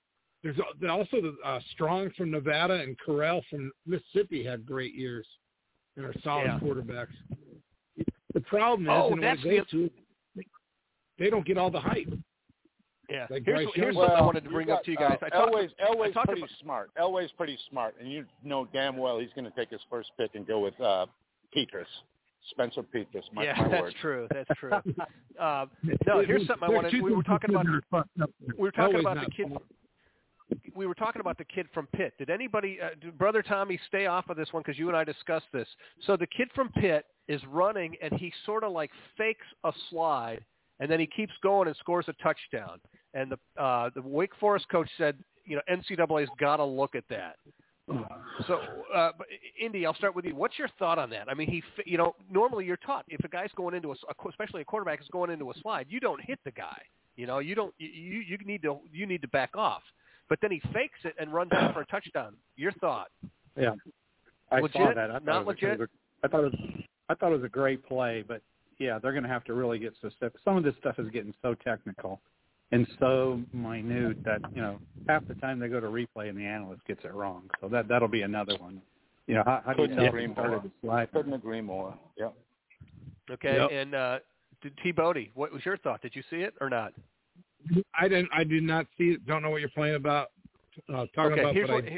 S5: There's also the Strong from Nevada and Corral from Mississippi had great years and are solid quarterbacks. The problem is, when it goes to, they don't get all the hype.
S1: Yeah.
S5: Like
S1: here's something I wanted to bring up to you guys.
S3: Elway's pretty smart. Elway's pretty smart, and you know damn well he's going to take his first pick and go with Petrus. Spencer Petrus. My
S1: that's
S3: word.
S1: true. That's true. No, here's something I wanted. We were talking about the kid. We were talking about the kid from Pitt. Did anybody, Brother Tommy, stay off of this one because you and I discussed this. So the kid from Pitt is running, and he sort of like fakes a slide, and then he keeps going and scores a touchdown. And the Wake Forest coach said, NCAA's got to look at that. So, Indy, I'll start with you. What's your thought on that? I mean, normally you're taught if a guy's going into especially a quarterback is going into a slide, you don't hit the guy. You need to back off. But then he fakes it and runs out for a touchdown. Your thought?
S2: Yeah, I
S1: legit?
S2: saw that.
S1: Not legit.
S2: I thought it was a great play, but yeah, they're going to have to really get specific. Some of this stuff is getting so technical and so minute that half the time they go to replay and the analyst gets it wrong. So that'll be another one. How do you tell if he started to slide?
S3: Couldn't agree more. Yep.
S1: Okay, and T. Bodie, what was your thought? Did you see it or not?
S5: I did not see it. Don't know what you're playing about. Talking about.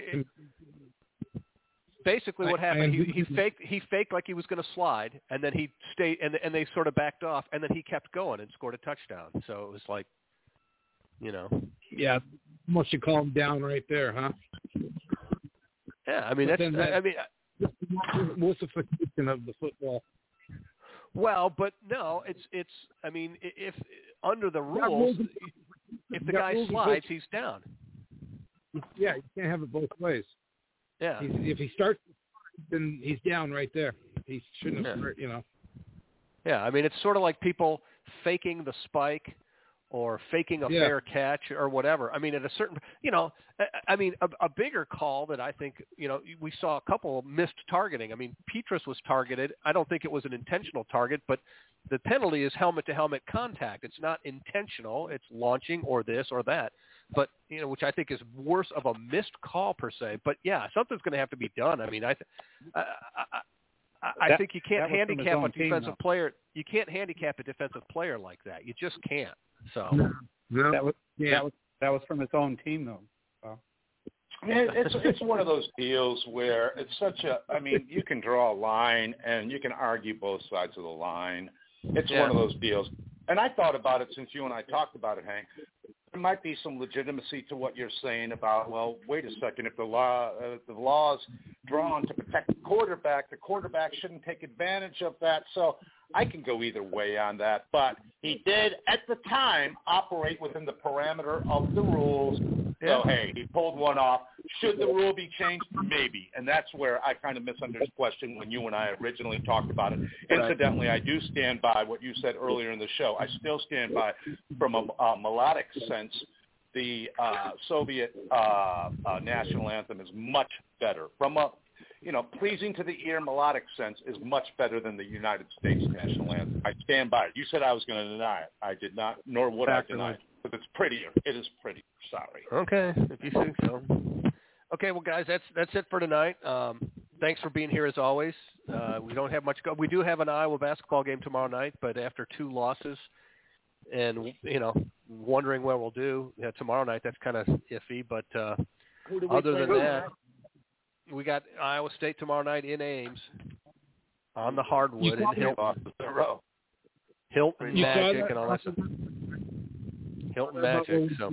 S1: Basically, what happened? He faked like he was going to slide, and then he stayed, and they sort of backed off, and then he kept going and scored a touchdown. So it was like,
S5: Yeah, must you call him down right there, huh?
S1: Yeah, I mean
S5: wussification of the football.
S1: Well, but no, it's. I mean, if under the rules, if the guy slides, he's down.
S5: Yeah, you can't have it both ways.
S1: Yeah.
S5: If he starts, then he's down right there. He shouldn't have,
S1: Yeah, I mean, it's sort of like people faking the spike or faking a fair catch or whatever. I mean, at a certain, a bigger call that I think, we saw a couple missed targeting. I mean, Petrus was targeted. I don't think it was an intentional target, but the penalty is helmet-to-helmet contact. It's not intentional. It's launching or this or that. But, which I think is worse of a missed call per se. But, yeah, something's going to have to be done. I mean, I think you can't handicap a defensive player. You can't handicap a defensive player like that. You just can't. So
S2: that was from his own team, though. Wow.
S3: I mean, it's one of those deals where it's you can draw a line and you can argue both sides of the line. It's one of those deals. And I thought about it since you and I talked about it, Hank. There might be some legitimacy to what you're saying about, well, wait a second, if the law's drawn to protect the quarterback shouldn't take advantage of that. So I can go either way on that. But he did, at the time, operate within the parameter of the rules. So, hey, he pulled one off. Should the rule be changed? Maybe. And that's where I kind of misunderstood the question when you and I originally talked about it. Incidentally, I do stand by what you said earlier in the show. I still stand by, from a melodic sense, the Soviet national anthem is much better. From a pleasing to the ear melodic sense is much better than the United States national anthem. I stand by it. You said I was going to deny it. I did not, nor would I deny it. But it's prettier. It is pretty. Sorry.
S1: Okay, if you think so. Okay, well, guys, that's it for tonight. Thanks for being here as always. We don't have much go. We do have an Iowa basketball game tomorrow night, but after 2 losses, and wondering where we'll do tomorrow night, that's kind of iffy. But other than that, we got Iowa State tomorrow night in Ames on the hardwood in Hilton. Hilton Magic and all that stuff. Hilton Magic. So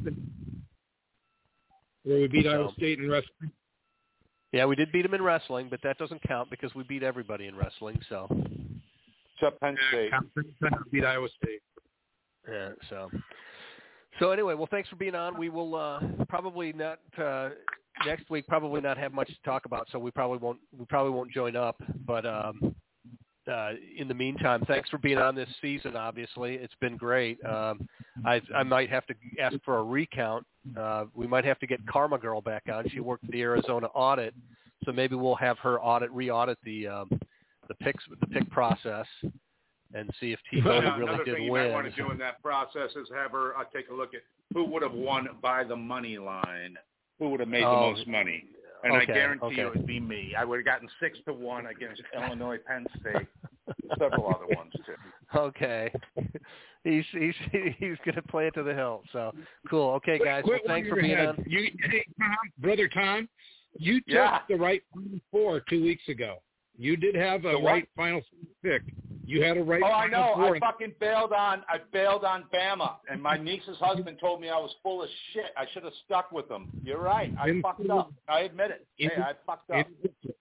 S5: where we beat Iowa State in wrestling.
S1: Yeah, we did beat them in wrestling, but that doesn't count because we beat everybody in wrestling. So
S3: except Penn State.
S5: Beat Iowa State.
S1: Yeah. So anyway, well, thanks for being on. We will probably not next week. Probably not have much to talk about, so we probably won't join up. But in the meantime, thanks for being on this season. Obviously, it's been great. I might have to ask for a recount. We might have to get Karma Girl back on. She worked the Arizona audit, so maybe we'll have her re-audit the pick process. and see if T-Bone really
S3: another
S1: did
S3: thing you
S1: win.
S3: might want to do in that process is have her take a look at who would have won by the money line, who would have made the most money. And I guarantee you it would be me. I would have gotten 6-1 against Illinois, Penn State, several other ones too.
S1: Okay, he's going to play it to the hilt. So cool. Okay, guys. Well, thanks for being on.
S5: Hey, Brother Tom, you took the right Final Four 2 weeks ago. You did have a right Final pick. You had a right.
S3: Oh, I
S5: Final
S3: know.
S5: Four.
S3: I fucking bailed on Bama, and my niece's husband told me I was full of shit. I should have stuck with them. You're right. I fucked up. I admit it. Hey, I fucked up.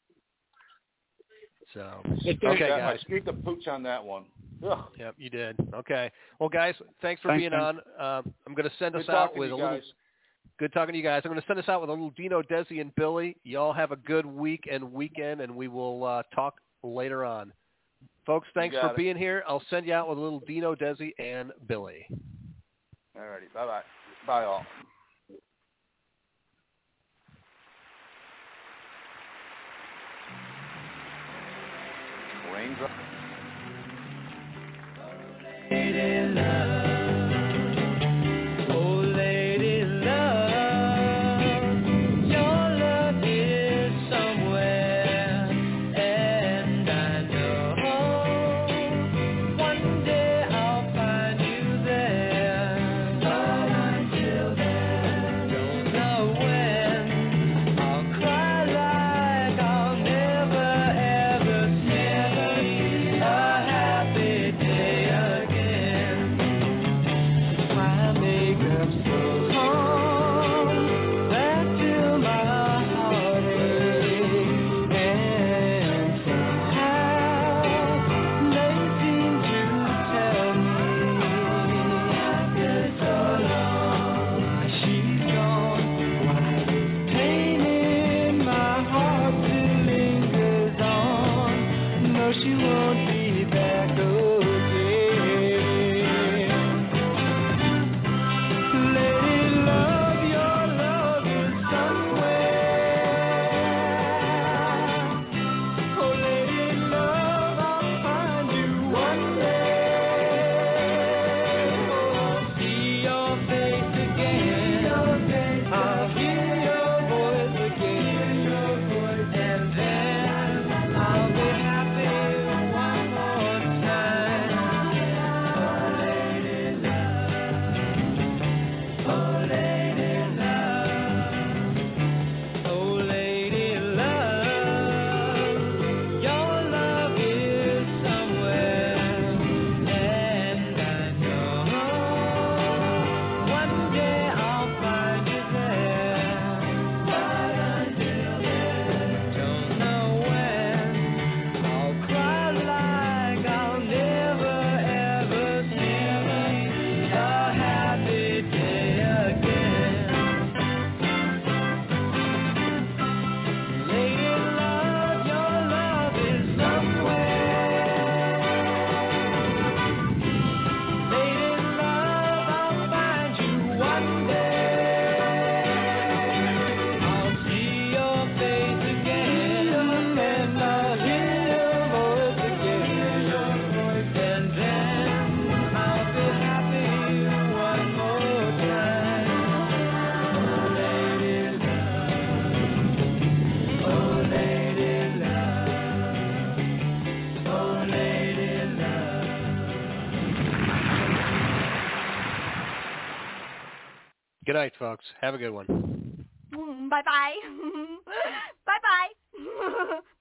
S1: So
S3: okay, guys. I screwed the pooch on that one. Ugh.
S1: Yep, you did. Okay. Well, guys, thanks for being on. I'm going to send us out with a little. Good talking to you guys. I'm going to send us out with a little Dino, Desi, and Billy. Y'all have a good week and weekend, and we will talk later on. Folks, thanks for being here. I'll send you out with a little Dino, Desi, and Billy.
S3: All righty. Bye-bye. Bye, all. Raindrop.
S1: Good night, folks. Have a good one.
S6: Bye-bye. Bye-bye.